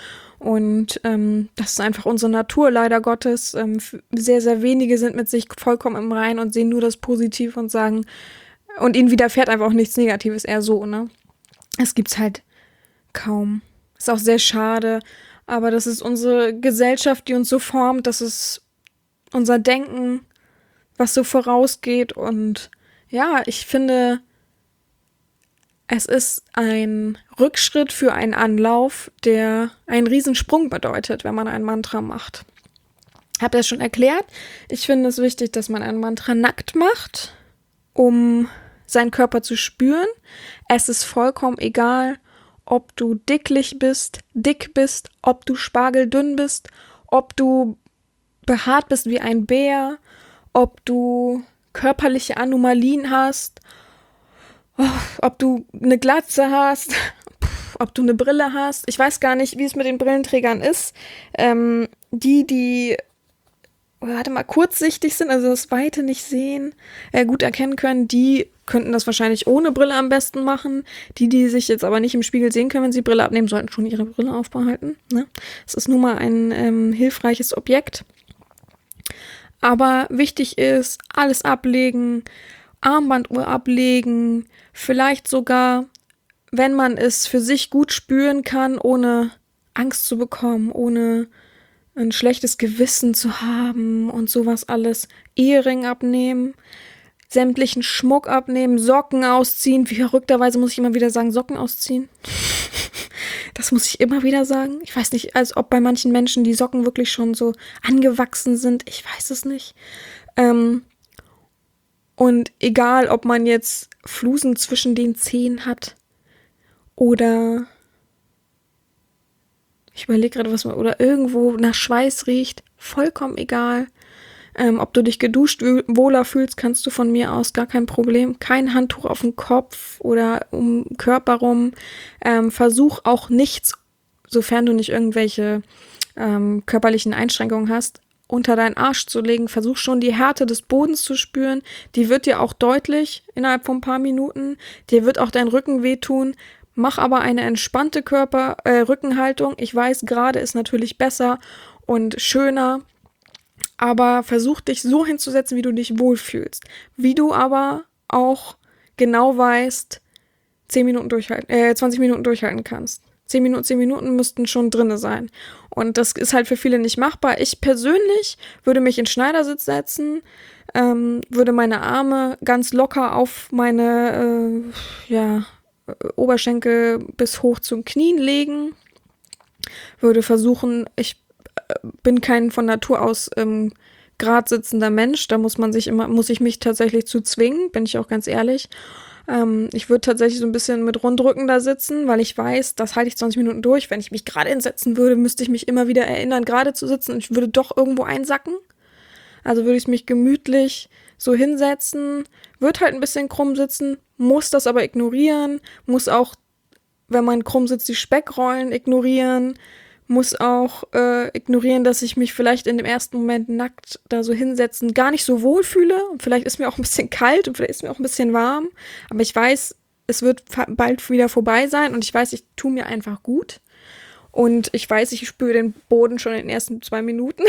Und ähm, das ist einfach unsere Natur, leider Gottes. Ähm, sehr, sehr wenige sind mit sich vollkommen im Reinen und sehen nur das Positive und sagen, und ihnen widerfährt einfach auch nichts Negatives, eher so, ne? Es gibt's halt kaum. Ist auch sehr schade, aber das ist unsere Gesellschaft, die uns so formt, das ist unser Denken, was so vorausgeht. Und ja, ich finde, es ist ein Rückschritt für einen Anlauf, der einen Riesensprung bedeutet, wenn man ein Mantra macht. Ich habe das schon erklärt. Ich finde es wichtig, dass man ein Mantra nackt macht, um seinen Körper zu spüren. Es ist vollkommen egal, ob du dicklich bist, dick bist, ob du spargeldünn bist, ob du behaart bist wie ein Bär, ob du körperliche Anomalien hast, ob du eine Glatze hast, ob du eine Brille hast. Ich weiß gar nicht, wie es mit den Brillenträgern ist. Ähm, die, die, warte mal, kurzsichtig sind, also das Weite nicht sehen, äh, gut erkennen können, die könnten das wahrscheinlich ohne Brille am besten machen. Die, die sich jetzt aber nicht im Spiegel sehen können, wenn sie Brille abnehmen, sollten schon ihre Brille aufbehalten. Ne? Es ist nun mal ein ähm, hilfreiches Objekt. Aber wichtig ist, alles ablegen, Armbanduhr ablegen, vielleicht sogar, wenn man es für sich gut spüren kann, ohne Angst zu bekommen, ohne ein schlechtes Gewissen zu haben und sowas alles, Ehering abnehmen, sämtlichen Schmuck abnehmen, Socken ausziehen. Wie verrückterweise muss ich immer wieder sagen, Socken ausziehen. Das muss ich immer wieder sagen. Ich weiß nicht, als ob bei manchen Menschen die Socken wirklich schon so angewachsen sind. Ich weiß es nicht. Ähm, und egal, ob man jetzt Flusen zwischen den Zehen hat oder ich überlege gerade, was man, oder irgendwo nach Schweiß riecht, vollkommen egal. Ähm, ob du dich geduscht wohler fühlst, kannst du von mir aus, gar kein Problem. Kein Handtuch auf dem Kopf oder um den Körper rum. Ähm, versuch auch nichts, sofern du nicht irgendwelche ähm, körperlichen Einschränkungen hast, unter deinen Arsch zu legen. Versuch schon die Härte des Bodens zu spüren. Die wird dir auch deutlich innerhalb von ein paar Minuten. Dir wird auch dein Rücken wehtun. Mach aber eine entspannte Körper, äh, Rückenhaltung. Ich weiß, gerade ist natürlich besser und schöner. Aber versuch dich so hinzusetzen, wie du dich wohlfühlst. Wie du aber auch genau weißt, zehn Minuten durchhalten, äh, zwanzig Minuten durchhalten kannst. zehn Minuten, zehn Minuten müssten schon drinne sein. Und das ist halt für viele nicht machbar. Ich persönlich würde mich in Schneidersitz setzen, ähm, würde meine Arme ganz locker auf meine, äh, ja, Oberschenkel bis hoch zum Knien legen, würde versuchen, ich bin kein von Natur aus ähm, grad sitzender Mensch, da muss man sich immer, muss ich mich tatsächlich zu zwingen, bin ich auch ganz ehrlich. Ähm, ich würde tatsächlich so ein bisschen mit Rundrücken da sitzen, weil ich weiß, das halte ich zwanzig Minuten durch. Wenn ich mich gerade hinsetzen würde, müsste ich mich immer wieder erinnern, gerade zu sitzen und ich würde doch irgendwo einsacken. Also würde ich mich gemütlich so hinsetzen, würde halt ein bisschen krumm sitzen, muss das aber ignorieren, muss auch, wenn man krumm sitzt, die Speckrollen ignorieren, muss auch äh, ignorieren, dass ich mich vielleicht in dem ersten Moment nackt da so hinsetzen gar nicht so wohl fühle. Und vielleicht ist mir auch ein bisschen kalt und vielleicht ist mir auch ein bisschen warm. Aber ich weiß, es wird fa- bald wieder vorbei sein und ich weiß, ich tue mir einfach gut. Und ich weiß, ich spüre den Boden schon in den ersten zwei Minuten.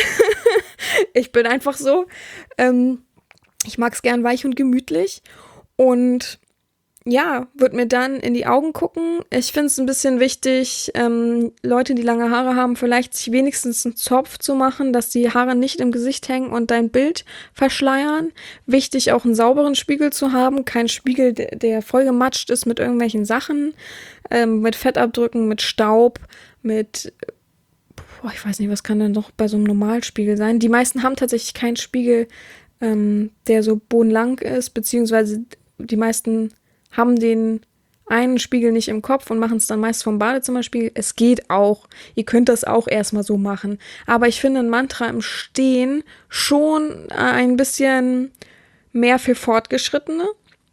Ich bin einfach so. Ähm, ich mag es gern weich und gemütlich. Und ja, würde mir dann in die Augen gucken. Ich finde es ein bisschen wichtig, ähm, Leute, die lange Haare haben, vielleicht sich wenigstens einen Zopf zu machen, dass die Haare nicht im Gesicht hängen und dein Bild verschleiern. Wichtig, auch einen sauberen Spiegel zu haben. Kein Spiegel, der, der vollgematscht ist mit irgendwelchen Sachen, ähm, mit Fettabdrücken, mit Staub, mit, boah, ich weiß nicht, was kann denn noch bei so einem Normalspiegel sein? Die meisten haben tatsächlich keinen Spiegel, ähm, der so bodenlang ist, beziehungsweise die meisten haben den einen Spiegel nicht im Kopf und machen es dann meist vom Badezimmerspiegel. Es geht auch. Ihr könnt das auch erstmal so machen. Aber ich finde ein Mantra im Stehen schon ein bisschen mehr für Fortgeschrittene.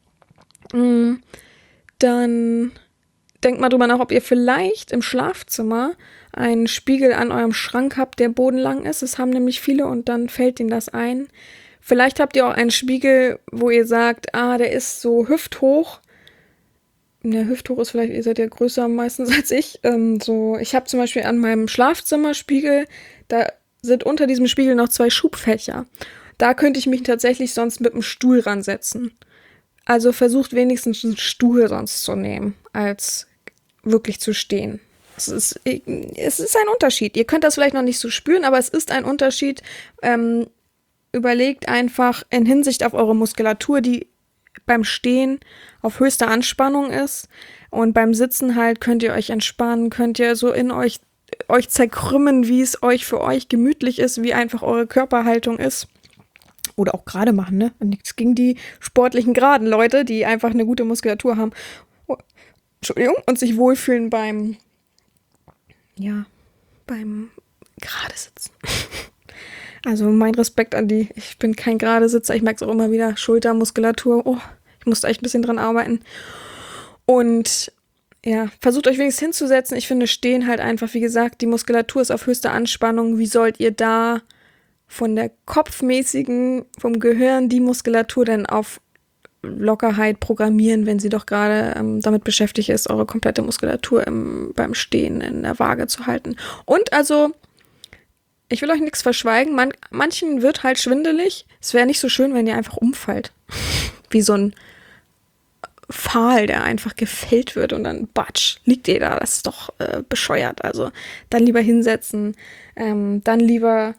Dann denkt mal drüber nach, ob ihr vielleicht im Schlafzimmer einen Spiegel an eurem Schrank habt, der bodenlang ist. Das haben nämlich viele und dann fällt ihnen das ein. Vielleicht habt ihr auch einen Spiegel, wo ihr sagt, ah, der ist so hüfthoch. ne, hüfthoch ist vielleicht, ihr seid ja größer meistens als ich. Ähm, so, ich habe zum Beispiel an meinem Schlafzimmerspiegel, da sind unter diesem Spiegel noch zwei Schubfächer. Da könnte ich mich tatsächlich sonst mit dem Stuhl ransetzen. Also versucht wenigstens einen Stuhl sonst zu nehmen, als wirklich zu stehen. Es ist, es ist ein Unterschied. Ihr könnt das vielleicht noch nicht so spüren, aber es ist ein Unterschied. Ähm, überlegt einfach in Hinsicht auf eure Muskulatur, die beim Stehen auf höchster Anspannung ist. Und beim Sitzen halt könnt ihr euch entspannen, könnt ihr so in euch, euch zerkrümmen, wie es euch für euch gemütlich ist, wie einfach eure Körperhaltung ist. Oder auch gerade machen, ne? Nichts gegen die sportlichen geraden Leute, die einfach eine gute Muskulatur haben. Oh, Entschuldigung. Und sich wohlfühlen beim, ja, beim gerade Sitzen. Also mein Respekt an die. Ich bin kein gerade Sitzer. Ich merke es auch immer wieder. Schultermuskulatur. Oh, ich musste echt ein bisschen dran arbeiten. Und ja, versucht euch wenigstens hinzusetzen. Ich finde, stehen halt einfach, wie gesagt, die Muskulatur ist auf höchster Anspannung. Wie sollt ihr da von der kopfmäßigen, vom Gehirn die Muskulatur dann auf Lockerheit programmieren, wenn sie doch gerade ähm, damit beschäftigt ist, eure komplette Muskulatur im, beim Stehen in der Waage zu halten. Und also, ich will euch nichts verschweigen, man, manchen wird halt schwindelig. Es wäre nicht so schön, wenn ihr einfach umfallt. Wie so ein Pfahl, der einfach gefällt wird und dann batsch, liegt ihr da. Das ist doch äh, bescheuert. Also dann lieber hinsetzen, ähm, dann lieber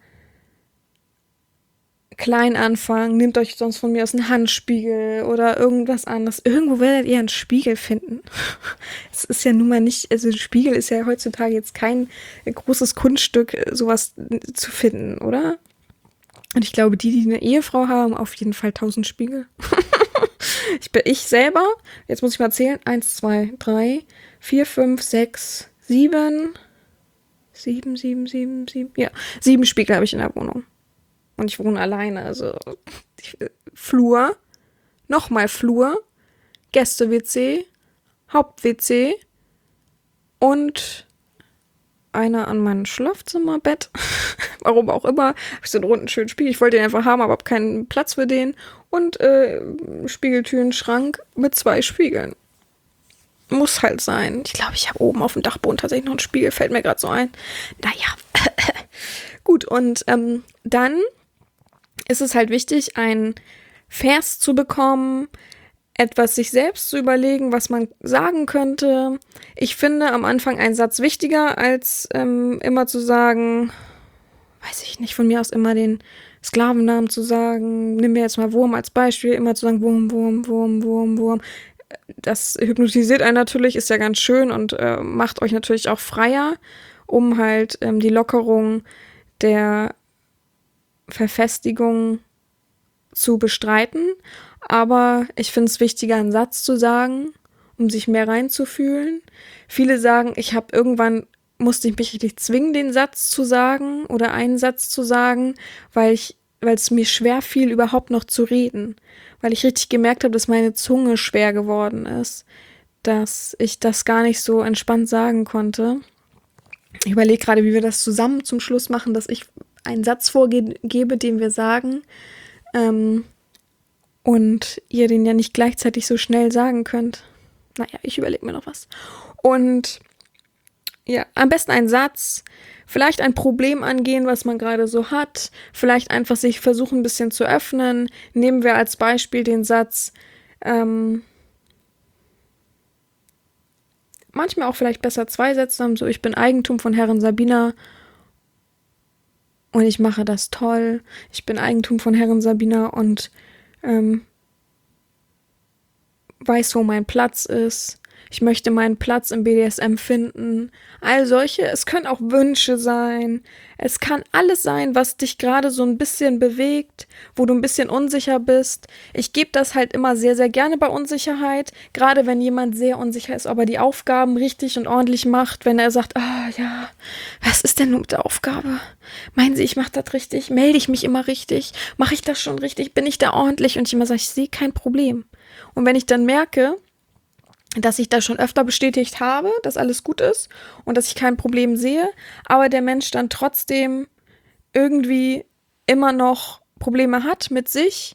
klein anfangen, nehmt euch sonst von mir aus einen Handspiegel oder irgendwas anderes. Irgendwo werdet ihr einen Spiegel finden. Es ist ja nun mal nicht, also ein Spiegel ist ja heutzutage jetzt kein großes Kunststück, sowas zu finden, oder? Und ich glaube, die, die eine Ehefrau haben, auf jeden Fall tausend Spiegel. ich bin ich selber, jetzt muss ich mal zählen, eins, zwei, drei, vier, fünf, sechs, sieben, sieben, sieben, sieben, sieben, ja, sieben Spiegel habe ich in der Wohnung. Und ich wohne alleine, also ich, Flur, nochmal Flur, Gäste-W C, Haupt-W C und einer an meinem Schlafzimmerbett. Warum auch immer. Habe ich so einen runden, schönen Spiegel. Ich wollte den einfach haben, aber habe keinen Platz für den. Und äh, Spiegeltüren, Schrank mit zwei Spiegeln. Muss halt sein. Ich glaube, ich habe oben auf dem Dachboden tatsächlich noch einen Spiegel. Fällt mir gerade so ein. Naja. Gut, und ähm, dann ist es halt wichtig, ein Vers zu bekommen, etwas sich selbst zu überlegen, was man sagen könnte. Ich finde am Anfang einen Satz wichtiger, als ähm, immer zu sagen, weiß ich nicht, von mir aus immer den Sklavennamen zu sagen. Nimm mir jetzt mal Wurm als Beispiel, immer zu sagen Wurm, Wurm, Wurm, Wurm, Wurm. Das hypnotisiert einen natürlich, ist ja ganz schön und äh, macht euch natürlich auch freier, um halt ähm, die Lockerung der Verfestigung zu bestreiten. Aber ich finde es wichtiger, einen Satz zu sagen, um sich mehr reinzufühlen. Viele sagen, ich habe irgendwann, musste ich mich richtig zwingen, den Satz zu sagen oder einen Satz zu sagen, weil ich, weil es mir schwer fiel, überhaupt noch zu reden. Weil ich richtig gemerkt habe, dass meine Zunge schwer geworden ist, dass ich das gar nicht so entspannt sagen konnte. Ich überlege gerade, wie wir das zusammen zum Schluss machen, dass ich einen Satz vorgebe, den wir sagen, ähm, und ihr den ja nicht gleichzeitig so schnell sagen könnt. Naja, ich überlege mir noch was. Und ja, am besten einen Satz, vielleicht ein Problem angehen, was man gerade so hat, vielleicht einfach sich versuchen, ein bisschen zu öffnen. Nehmen wir als Beispiel den Satz, ähm, manchmal auch vielleicht besser zwei Sätze haben, so ich bin Eigentum von Herrin Sabina und ich mache das toll. Ich bin Eigentum von Herrin Sabina und ähm, weiß, wo mein Platz ist. Ich möchte meinen Platz im B D S M finden. All solche, es können auch Wünsche sein. Es kann alles sein, was dich gerade so ein bisschen bewegt, wo du ein bisschen unsicher bist. Ich gebe das halt immer sehr, sehr gerne bei Unsicherheit. Gerade wenn jemand sehr unsicher ist, ob er die Aufgaben richtig und ordentlich macht. Wenn er sagt, ah ja, was ist denn nun mit der Aufgabe? Meinen Sie, ich mache das richtig? Melde ich mich immer richtig? Mache ich das schon richtig? Bin ich da ordentlich? Und ich immer sage, ich sehe kein Problem. Und wenn ich dann merke, dass ich das schon öfter bestätigt habe, dass alles gut ist und dass ich kein Problem sehe, aber der Mensch dann trotzdem irgendwie immer noch Probleme hat mit sich,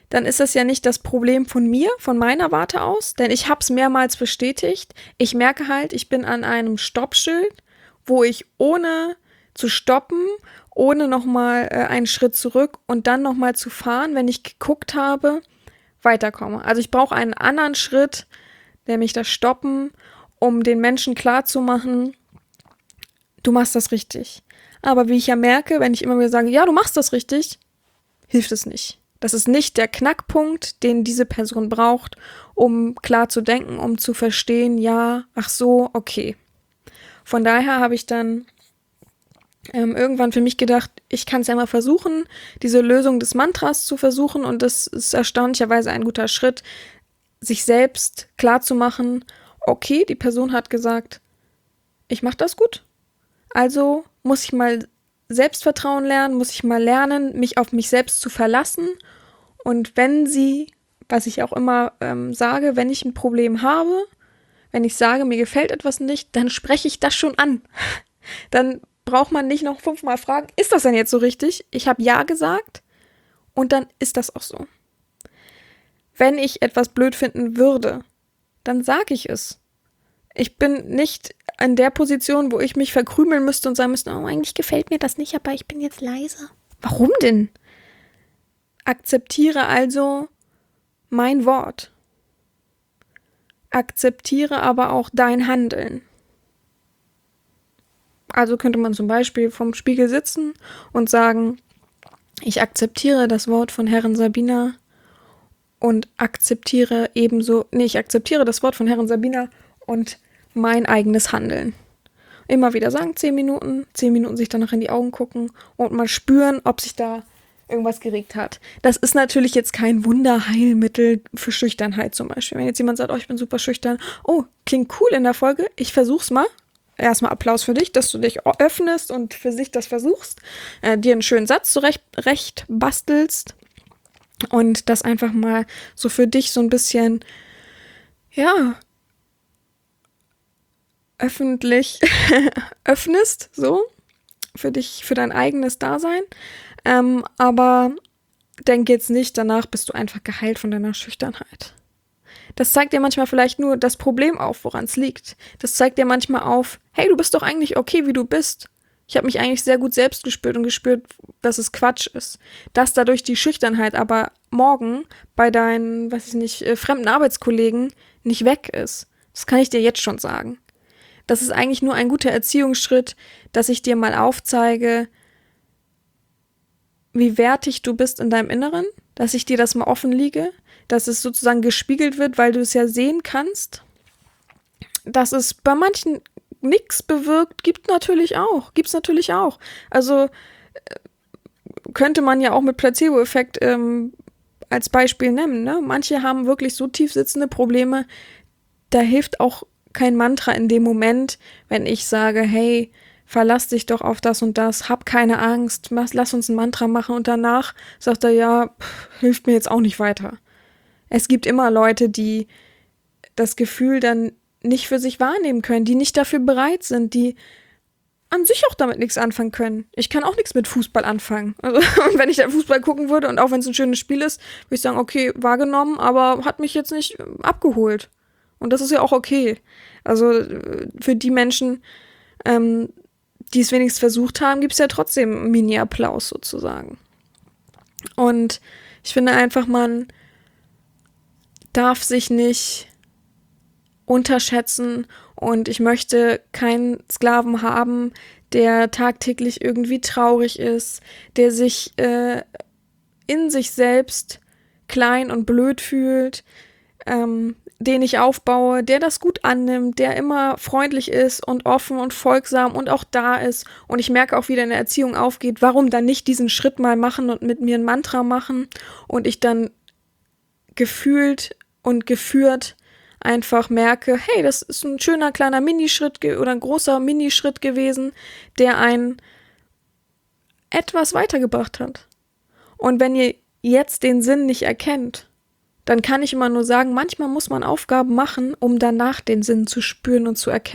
dann ist das ja nicht das Problem von mir, von meiner Warte aus, denn ich habe es mehrmals bestätigt. Ich merke halt, ich bin an einem Stoppschild, wo ich ohne zu stoppen, ohne nochmal äh, einen Schritt zurück und dann nochmal zu fahren, wenn ich geguckt habe, weiterkomme. Also ich brauche einen anderen Schritt, nämlich das Stoppen, um den Menschen klarzumachen, du machst das richtig. Aber wie ich ja merke, wenn ich immer wieder sage, ja, du machst das richtig, hilft es nicht. Das ist nicht der Knackpunkt, den diese Person braucht, um klar zu denken, um zu verstehen, ja, ach so, okay. Von daher habe ich dann ähm, irgendwann für mich gedacht, ich kann es ja mal versuchen, diese Lösung des Mantras zu versuchen, und das ist erstaunlicherweise ein guter Schritt, sich selbst klar zu machen, okay, die Person hat gesagt, ich mache das gut, also muss ich mal Selbstvertrauen lernen, muss ich mal lernen, mich auf mich selbst zu verlassen. Und wenn sie, was ich auch immer ähm, sage, wenn ich ein Problem habe, wenn ich sage, mir gefällt etwas nicht, dann spreche ich das schon an. Dann braucht man nicht noch fünfmal fragen, ist das denn jetzt so richtig? Ich habe ja gesagt und dann ist das auch so. Wenn ich etwas blöd finden würde, dann sage ich es. Ich bin nicht in der Position, wo ich mich verkrümeln müsste und sagen müsste, oh, eigentlich gefällt mir das nicht, aber ich bin jetzt leise. Warum denn? Akzeptiere also mein Wort. Akzeptiere aber auch dein Handeln. Also könnte man zum Beispiel vom Spiegel sitzen und sagen, ich akzeptiere das Wort von Herrin Sabina und akzeptiere ebenso, nee, ich akzeptiere das Wort von Herrin Sabina und mein eigenes Handeln. Immer wieder sagen, zehn Minuten, zehn Minuten sich danach in die Augen gucken und mal spüren, ob sich da irgendwas geregt hat. Das ist natürlich jetzt kein Wunderheilmittel für Schüchternheit zum Beispiel. Wenn jetzt jemand sagt, oh, ich bin super schüchtern, oh, klingt cool in der Folge, ich versuch's mal. Erstmal Applaus für dich, dass du dich öffnest und für sich das versuchst, äh, dir einen schönen Satz zurecht recht bastelst und das einfach mal so für dich so ein bisschen, ja, öffentlich öffnest, so, für dich, für dein eigenes Dasein. Ähm, aber denk jetzt nicht, danach bist du einfach geheilt von deiner Schüchternheit. Das zeigt dir manchmal vielleicht nur das Problem auf, woran es liegt. Das zeigt dir manchmal auf, hey, du bist doch eigentlich okay, wie du bist. Ich habe mich eigentlich sehr gut selbst gespürt und gespürt, dass es Quatsch ist. Dass dadurch die Schüchternheit aber morgen bei deinen, weiß ich nicht, äh, fremden Arbeitskollegen nicht weg ist. Das kann ich dir jetzt schon sagen. Das ist eigentlich nur ein guter Erziehungsschritt, dass ich dir mal aufzeige, wie wertig du bist in deinem Inneren, dass ich dir das mal offen liege, dass es sozusagen gespiegelt wird, weil du es ja sehen kannst. Dass es bei manchen nichts bewirkt, gibt natürlich auch, gibt's natürlich auch. Also äh, könnte man ja auch mit Placebo-Effekt ähm, als Beispiel nennen, ne? Manche haben wirklich so tief sitzende Probleme, da hilft auch kein Mantra in dem Moment, wenn ich sage, hey, verlass dich doch auf das und das, hab keine Angst, lass uns ein Mantra machen, und danach sagt er, ja, pff, hilft mir jetzt auch nicht weiter. Es gibt immer Leute, die das Gefühl dann nicht für sich wahrnehmen können, die nicht dafür bereit sind, die an sich auch damit nichts anfangen können. Ich kann auch nichts mit Fußball anfangen. Also, und wenn ich da Fußball gucken würde und auch wenn es ein schönes Spiel ist, würde ich sagen, okay, wahrgenommen, aber hat mich jetzt nicht abgeholt. Und das ist ja auch okay. Also für die Menschen, ähm, die es wenigstens versucht haben, gibt es ja trotzdem einen Mini-Applaus sozusagen. Und ich finde einfach, man darf sich nicht unterschätzen, und ich möchte keinen Sklaven haben, der tagtäglich irgendwie traurig ist, der sich äh, in sich selbst klein und blöd fühlt, ähm, den ich aufbaue, der das gut annimmt, der immer freundlich ist und offen und folgsam und auch da ist. Und ich merke auch, wie der in der Erziehung aufgeht, warum dann nicht diesen Schritt mal machen und mit mir ein Mantra machen und ich dann gefühlt und geführt einfach merke, hey, das ist ein schöner kleiner Minischritt ge- oder ein großer Minischritt gewesen, der einen etwas weitergebracht hat. Und wenn ihr jetzt den Sinn nicht erkennt, dann kann ich immer nur sagen, manchmal muss man Aufgaben machen, um danach den Sinn zu spüren und zu erkennen.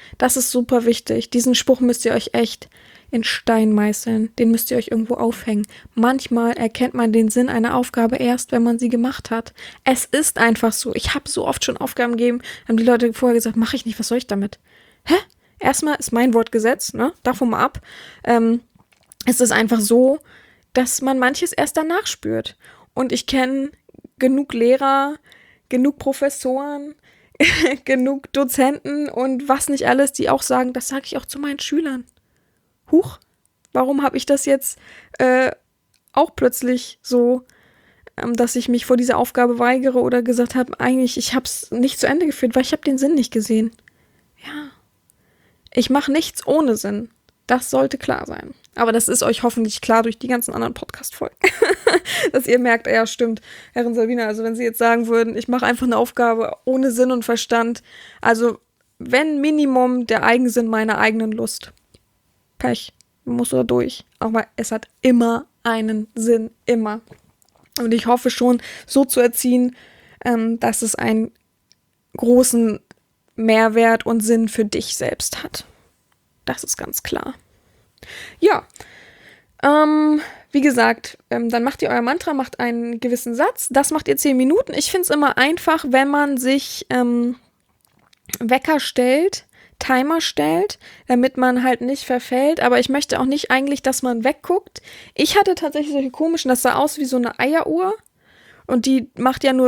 Das ist super wichtig. Diesen Spruch müsst ihr euch echt in Stein meißeln. Den müsst ihr euch irgendwo aufhängen. Manchmal erkennt man den Sinn einer Aufgabe erst, wenn man sie gemacht hat. Es ist einfach so. Ich habe so oft schon Aufgaben gegeben, haben die Leute vorher gesagt, mache ich nicht, was soll ich damit? Hä? Erstmal ist mein Wort Gesetz, ne? Davon mal ab. Ähm, es ist einfach so, dass man manches erst danach spürt. Und ich kenne genug Lehrer, genug Professoren, genug Dozenten und was nicht alles, die auch sagen, das sage ich auch zu meinen Schülern. Huch, warum habe ich das jetzt äh, auch plötzlich so, ähm, dass ich mich vor dieser Aufgabe weigere oder gesagt habe, eigentlich, ich habe es nicht zu Ende geführt, weil ich habe den Sinn nicht gesehen. Ja, ich mache nichts ohne Sinn. Das sollte klar sein. Aber das ist euch hoffentlich klar durch die ganzen anderen Podcast-Folgen. Dass ihr merkt, ja stimmt, Herrin Sabina, also wenn Sie jetzt sagen würden, ich mache einfach eine Aufgabe ohne Sinn und Verstand, also wenn Minimum der Eigensinn meiner eigenen Lust. Pech, muss da durch. Aber es hat immer einen Sinn, immer. Und ich hoffe schon, so zu erziehen, ähm, dass es einen großen Mehrwert und Sinn für dich selbst hat. Das ist ganz klar. Ja, ähm, wie gesagt, ähm, dann macht ihr euer Mantra, macht einen gewissen Satz. Das macht ihr zehn Minuten. Ich finde es immer einfach, wenn man sich ähm, Wecker stellt, Timer stellt, damit man halt nicht verfällt. Aber ich möchte auch nicht eigentlich, dass man wegguckt. Ich hatte tatsächlich solche komischen, das sah aus wie so eine Eieruhr. Und die macht ja nur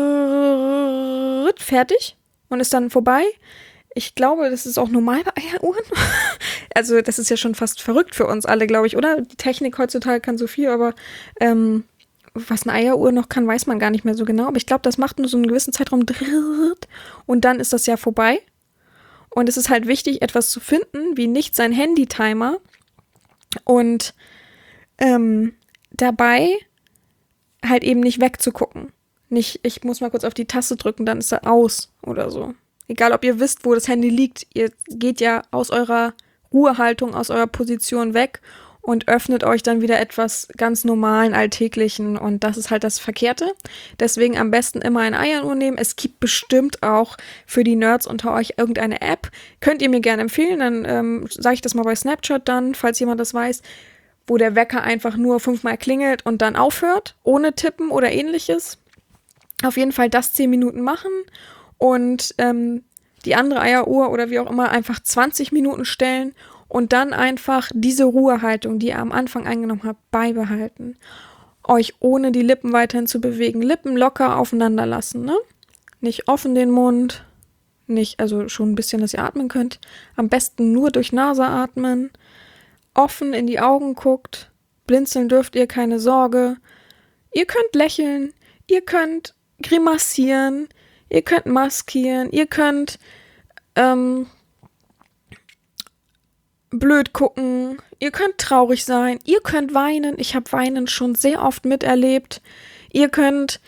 drrrrt, fertig und ist dann vorbei. Ich glaube, das ist auch normal bei Eieruhren. Also das ist ja schon fast verrückt für uns alle, glaube ich, oder? Die Technik heutzutage kann so viel, aber ähm, was eine Eieruhr noch kann, weiß man gar nicht mehr so genau. Aber ich glaube, das macht nur so einen gewissen Zeitraum und dann ist das ja vorbei. Und es ist halt wichtig, etwas zu finden, wie nicht sein Handy-Timer und ähm, dabei halt eben nicht wegzugucken. Nicht, ich muss mal kurz auf die Taste drücken, dann ist er aus oder so. Egal, ob ihr wisst, wo das Handy liegt, ihr geht ja aus eurer Ruhehaltung, aus eurer Position weg und öffnet euch dann wieder etwas ganz normalen, alltäglichen und das ist halt das Verkehrte. Deswegen am besten immer eine Eieruhr nehmen. Es gibt bestimmt auch für die Nerds unter euch irgendeine App. Könnt ihr mir gerne empfehlen, dann ähm, sage ich das mal bei Snapchat dann, falls jemand das weiß, wo der Wecker einfach nur fünfmal klingelt und dann aufhört, ohne Tippen oder ähnliches. Auf jeden Fall das zehn Minuten machen. Und ähm, die andere Eieruhr oder wie auch immer einfach zwanzig Minuten stellen und dann einfach diese Ruhehaltung, die ihr am Anfang eingenommen habt, beibehalten. Euch ohne die Lippen weiterhin zu bewegen. Lippen locker aufeinander lassen, ne? Nicht offen den Mund, nicht, also schon ein bisschen, dass ihr atmen könnt. Am besten nur durch Nase atmen. Offen in die Augen guckt. Blinzeln dürft ihr, keine Sorge. Ihr könnt lächeln, ihr könnt grimassieren, ihr könnt maskieren, ihr könnt ähm, blöd gucken, ihr könnt traurig sein, ihr könnt weinen. Ich habe Weinen schon sehr oft miterlebt. Ihr könnt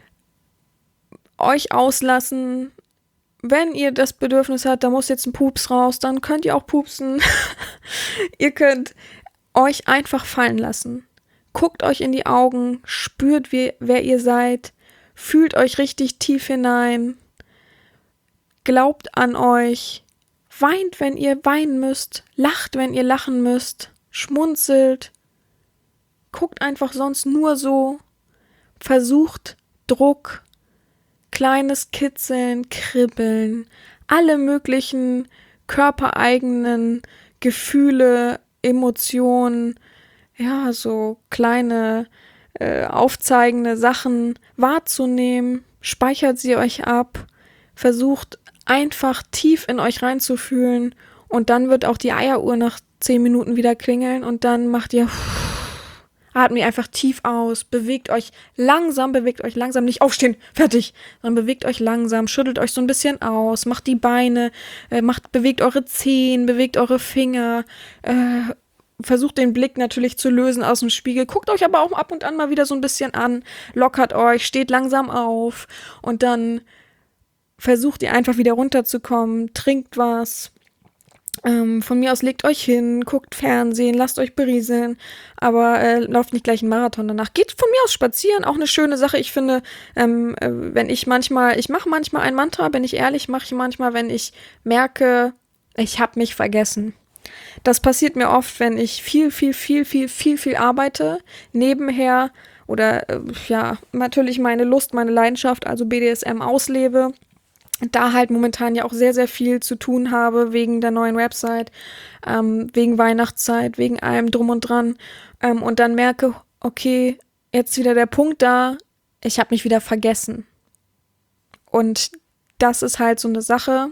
euch auslassen. Wenn ihr das Bedürfnis habt, da muss jetzt ein Pups raus, dann könnt ihr auch pupsen. Ihr könnt euch einfach fallen lassen. Guckt euch in die Augen, spürt, wie, wer ihr seid. Fühlt euch richtig tief hinein. Glaubt an euch. Weint, wenn ihr weinen müsst. Lacht, wenn ihr lachen müsst. Schmunzelt. Guckt einfach sonst nur so. Versucht Druck, kleines Kitzeln, Kribbeln, alle möglichen körpereigenen Gefühle, Emotionen, ja, so kleine äh, aufzeigende Sachen wahrzunehmen, speichert sie euch ab, versucht einfach tief in euch reinzufühlen und dann wird auch die Eieruhr nach zehn Minuten wieder klingeln und dann macht ihr, atmet ihr einfach tief aus, bewegt euch langsam, bewegt euch langsam, nicht aufstehen, fertig, sondern bewegt euch langsam, schüttelt euch so ein bisschen aus, macht die Beine, äh, macht, bewegt eure Zehen, bewegt eure Finger, äh, versucht den Blick natürlich zu lösen aus dem Spiegel, guckt euch aber auch ab und an mal wieder so ein bisschen an, lockert euch, steht langsam auf und dann versucht ihr einfach wieder runterzukommen, trinkt was, ähm, von mir aus legt euch hin, guckt Fernsehen, lasst euch berieseln, aber äh, lauft nicht gleich einen Marathon danach. Geht von mir aus spazieren, auch eine schöne Sache. Ich finde, ähm, äh, wenn ich manchmal, ich mache manchmal ein Mantra, bin ich ehrlich, mache ich manchmal, wenn ich merke, ich habe mich vergessen. Das passiert mir oft, wenn ich viel, viel, viel, viel, viel, viel arbeite, nebenher oder äh, ja, natürlich meine Lust, meine Leidenschaft, also B D S M auslebe. Da halt momentan ja auch sehr, sehr viel zu tun habe wegen der neuen Website, ähm, wegen Weihnachtszeit, wegen allem drum und dran. Ähm, und dann merke, okay, jetzt wieder der Punkt da, ich habe mich wieder vergessen. Und das ist halt so eine Sache,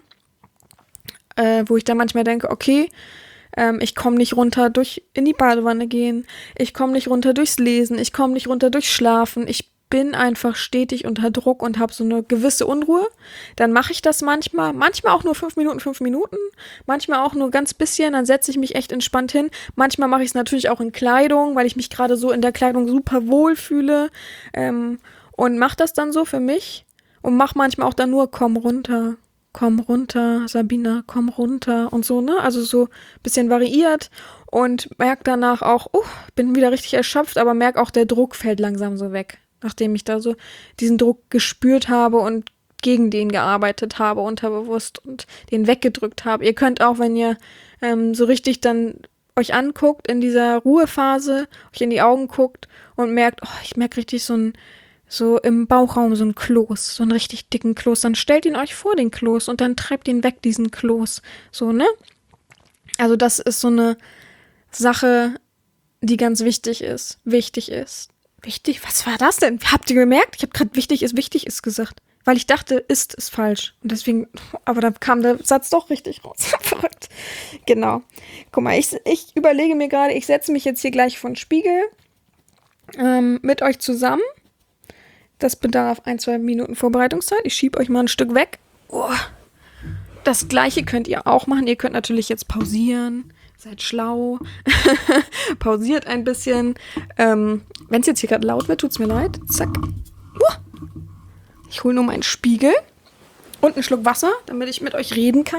äh, wo ich dann manchmal denke, okay, ähm, ich komme nicht runter durch in die Badewanne gehen, ich komme nicht runter durchs Lesen, ich komme nicht runter durchs Schlafen, ich bin einfach stetig unter Druck und habe so eine gewisse Unruhe. Dann mache ich das manchmal, manchmal auch nur fünf Minuten, fünf Minuten, manchmal auch nur ganz bisschen, dann setze ich mich echt entspannt hin. Manchmal mache ich es natürlich auch in Kleidung, weil ich mich gerade so in der Kleidung super wohl fühle, ähm, und mache das dann so für mich und mache manchmal auch dann nur komm runter, komm runter, Sabina, komm runter und so, ne? Also so ein bisschen variiert und merke danach auch, oh, bin wieder richtig erschöpft, aber merke auch, der Druck fällt langsam so weg, nachdem ich da so diesen Druck gespürt habe und gegen den gearbeitet habe, unterbewusst und den weggedrückt habe. Ihr könnt auch, wenn ihr ähm, so richtig dann euch anguckt, in dieser Ruhephase, euch in die Augen guckt und merkt, oh, ich merke richtig so ein so im Bauchraum so ein Kloß, so einen richtig dicken Kloß, dann stellt ihn euch vor, den Kloß, und dann treibt ihn weg, diesen Kloß. So, ne? Also das ist so eine Sache, die ganz wichtig ist. Wichtig ist. Wichtig? Was war das denn? Habt ihr gemerkt? Ich habe gerade wichtig ist, wichtig ist gesagt. Weil ich dachte, ist ist falsch. Und deswegen, aber da kam der Satz doch richtig raus. Verrückt. Genau. Guck mal, ich, ich überlege mir gerade, ich setze mich jetzt hier gleich vor den Spiegel ähm, mit euch zusammen. Das bedarf ein, zwei Minuten Vorbereitungszeit. Ich schiebe euch mal ein Stück weg. Oh. Das Gleiche könnt ihr auch machen. Ihr könnt natürlich jetzt pausieren. Seid schlau. Pausiert ein bisschen. Ähm, Wenn es jetzt hier gerade laut wird, tut's mir leid. Zack. Uh. Ich hole nur meinen Spiegel und einen Schluck Wasser, damit ich mit euch reden kann.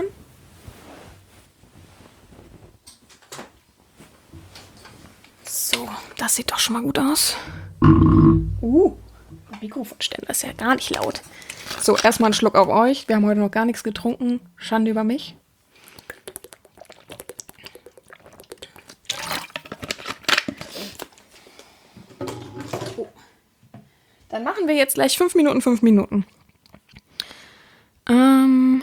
So, das sieht doch schon mal gut aus. Uh. Mikrofonständer ist ja gar nicht laut. So, erstmal einen Schluck auf euch. Wir haben heute noch gar nichts getrunken. Schande über mich. Oh. Dann machen wir jetzt gleich fünf Minuten, fünf Minuten. Ähm.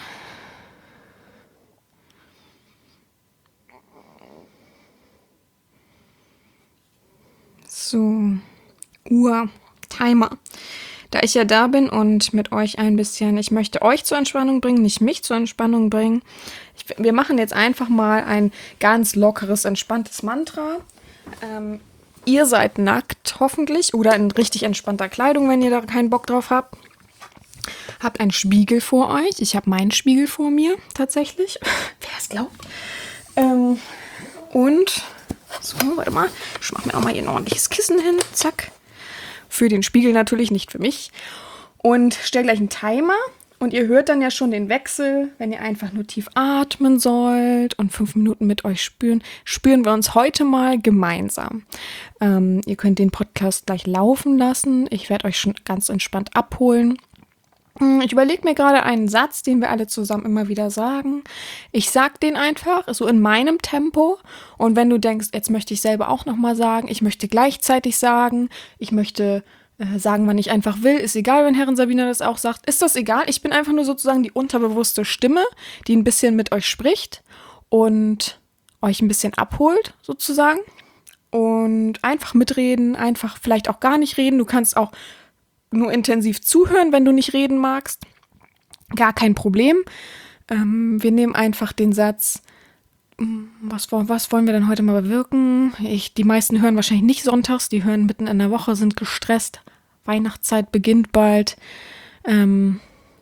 So. Uhr. Timer. Da ich ja da bin und mit euch ein bisschen, ich möchte euch zur Entspannung bringen, nicht mich zur Entspannung bringen. Ich, wir machen jetzt einfach mal ein ganz lockeres, entspanntes Mantra. Ähm, ihr seid nackt, hoffentlich, oder in richtig entspannter Kleidung, wenn ihr da keinen Bock drauf habt. Habt einen Spiegel vor euch. Ich habe meinen Spiegel vor mir, tatsächlich. Wer es glaubt. Ähm, und, so, warte mal, ich mache mir auch mal hier ein ordentliches Kissen hin. Zack. Für den Spiegel natürlich, nicht für mich. Und stelle gleich einen Timer. Und ihr hört dann ja schon den Wechsel, wenn ihr einfach nur tief atmen sollt und fünf Minuten mit euch spüren. Spüren wir uns heute mal gemeinsam. Ähm, ihr könnt den Podcast gleich laufen lassen. Ich werde euch schon ganz entspannt abholen. Ich überlege mir gerade einen Satz, den wir alle zusammen immer wieder sagen. Ich sag den einfach, so in meinem Tempo. Und wenn du denkst, jetzt möchte ich selber auch nochmal sagen, ich möchte gleichzeitig sagen, ich möchte äh, sagen, wann ich einfach will, ist egal, wenn Herrin Sabina das auch sagt, ist das egal. Ich bin einfach nur sozusagen die unterbewusste Stimme, die ein bisschen mit euch spricht und euch ein bisschen abholt, sozusagen. Und einfach mitreden, einfach vielleicht auch gar nicht reden. Du kannst auch nur intensiv zuhören, wenn du nicht reden magst. Gar kein Problem. Ähm, wir nehmen einfach den Satz, was, was wollen wir denn heute mal bewirken? Ich, die meisten hören wahrscheinlich nicht sonntags, die hören mitten in der Woche, sind gestresst. Weihnachtszeit beginnt bald. Ähm,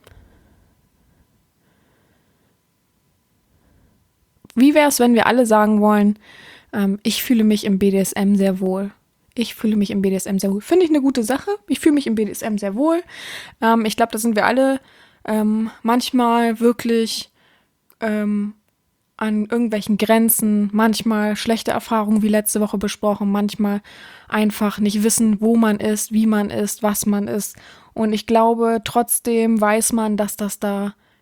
wie wäre es, wenn wir alle sagen wollen, ähm, ich fühle mich im B D S M sehr wohl. Ich fühle mich im B D S M sehr wohl. Finde ich eine gute Sache. Ich fühle mich im B D S M sehr wohl. Ähm, ich glaube, da sind wir alle ähm, manchmal wirklich ähm, an irgendwelchen Grenzen, manchmal schlechte Erfahrungen wie letzte Woche besprochen, manchmal einfach nicht wissen, wo man ist, wie man ist, was man ist. Und ich glaube, trotzdem weiß man, dass das da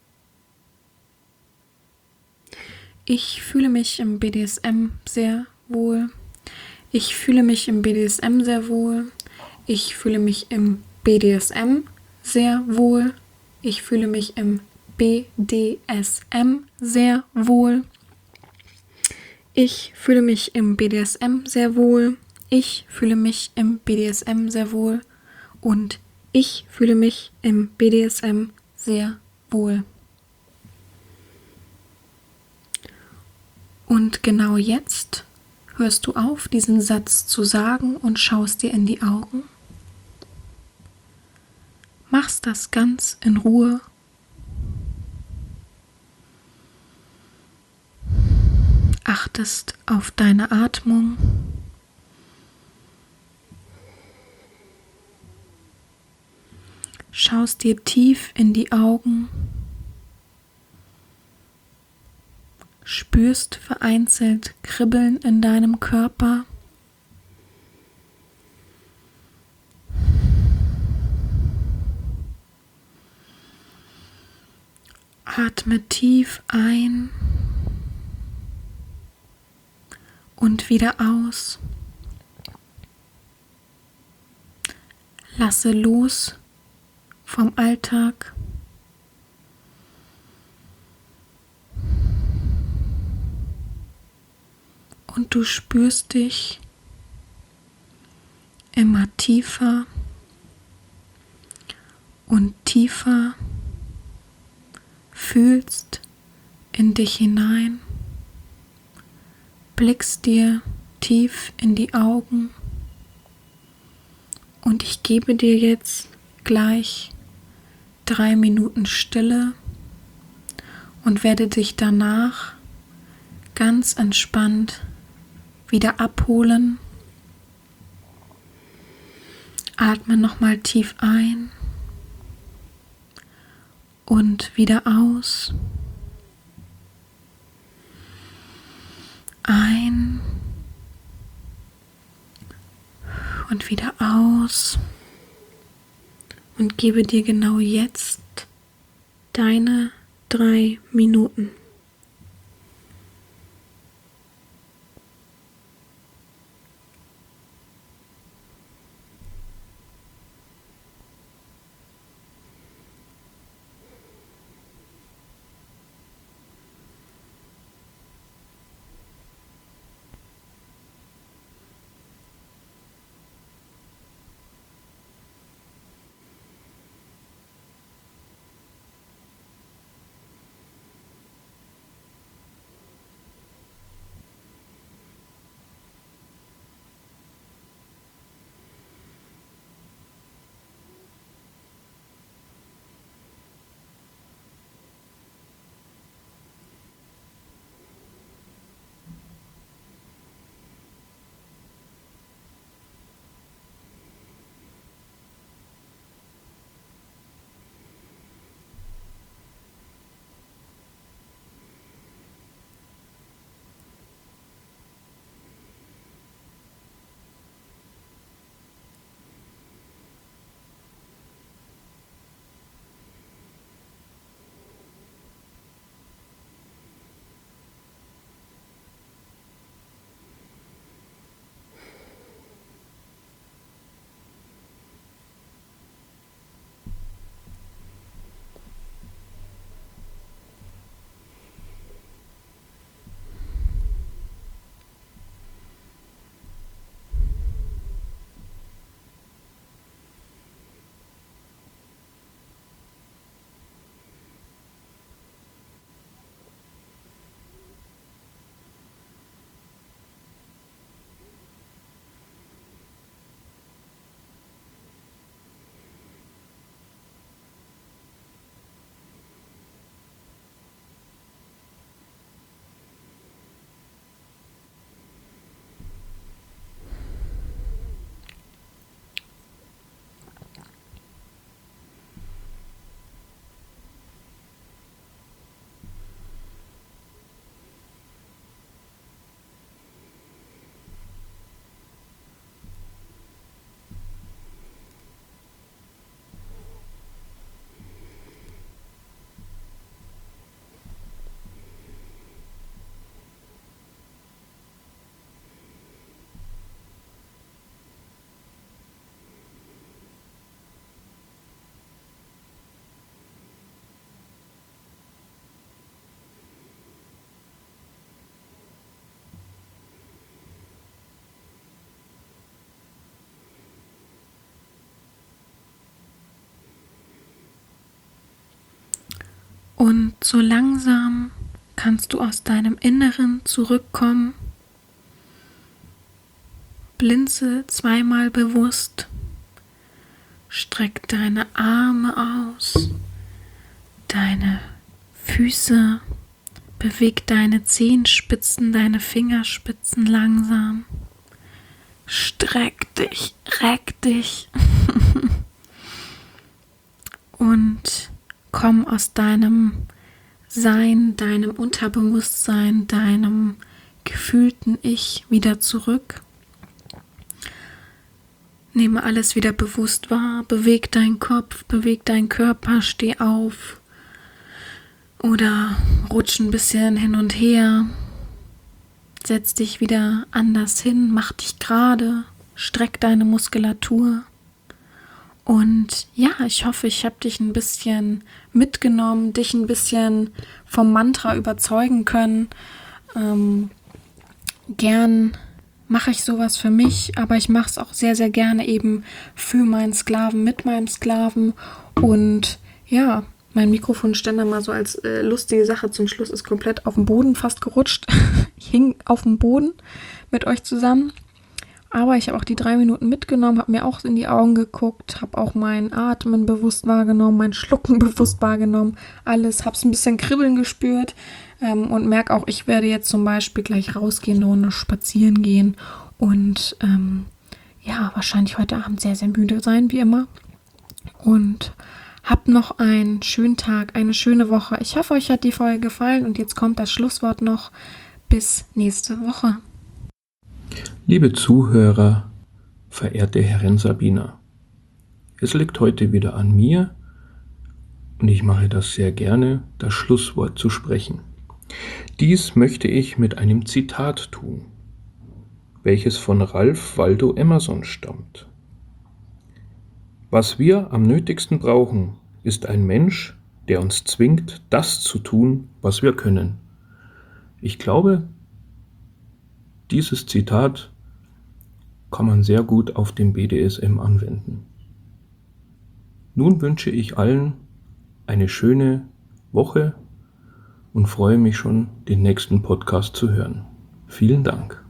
Ich fühle mich im B D S M sehr wohl. Ich fühle mich im B D S M sehr wohl. Ich fühle mich im B D S M sehr wohl. Ich fühle mich im B D S M sehr wohl. Ich fühle mich im B D S M sehr wohl. Ich fühle mich im B D S M sehr wohl. Und ich fühle mich im B D S M sehr wohl. Und genau jetzt hörst du auf, diesen Satz zu sagen und schaust dir in die Augen. Machst das ganz in Ruhe. Achtest auf deine Atmung. Schaust dir tief in die Augen. Spürst vereinzelt Kribbeln in deinem Körper. Atme tief ein und wieder aus. Lasse los vom Alltag. Und du spürst dich immer tiefer und tiefer, fühlst in dich hinein, blickst dir tief in die Augen und ich gebe dir jetzt gleich drei Minuten Stille und werde dich danach ganz entspannt wieder abholen. Atme nochmal tief ein und wieder aus. Ein und wieder aus. Und gebe dir genau jetzt deine drei Minuten. Und so langsam kannst du aus deinem Inneren zurückkommen. Blinze zweimal bewusst. Streck deine Arme aus, deine Füße. Beweg deine Zehenspitzen, deine Fingerspitzen langsam. Streck dich, reck dich. Und komm aus deinem Sein, deinem Unterbewusstsein, deinem gefühlten Ich wieder zurück. Nehme alles wieder bewusst wahr, beweg deinen Kopf, beweg deinen Körper, steh auf oder rutsch ein bisschen hin und her. Setz dich wieder anders hin, mach dich gerade, streck deine Muskulatur. Und ja, ich hoffe, ich habe dich ein bisschen mitgenommen, dich ein bisschen vom Mantra überzeugen können. Ähm, gern mache ich sowas für mich, aber ich mache es auch sehr, sehr gerne eben für meinen Sklaven, mit meinem Sklaven. Und ja, mein Mikrofonständer mal so als äh, lustige Sache zum Schluss ist komplett auf dem Boden fast gerutscht. Ich hing auf dem Boden mit euch zusammen. Aber ich habe auch die drei Minuten mitgenommen, habe mir auch in die Augen geguckt, habe auch mein Atmen bewusst wahrgenommen, mein Schlucken bewusst wahrgenommen, alles, habe es ein bisschen kribbeln gespürt ähm, und merke auch, ich werde jetzt zum Beispiel gleich rausgehen, eine Runde spazieren gehen und ähm, ja, wahrscheinlich heute Abend sehr, sehr müde sein, wie immer. Und habt noch einen schönen Tag, eine schöne Woche. Ich hoffe, euch hat die Folge gefallen und jetzt kommt das Schlusswort noch. Bis nächste Woche. Liebe Zuhörer, verehrte Herrin Sabina, es liegt heute wieder an mir, und ich mache das sehr gerne, das Schlusswort zu sprechen. Dies möchte ich mit einem Zitat tun, welches von Ralph Waldo Emerson stammt. Was wir am nötigsten brauchen, ist ein Mensch, der uns zwingt, das zu tun, was wir können. Ich glaube, dieses Zitat kann man sehr gut auf den B D S M anwenden. Nun wünsche ich allen eine schöne Woche und freue mich schon, den nächsten Podcast zu hören. Vielen Dank.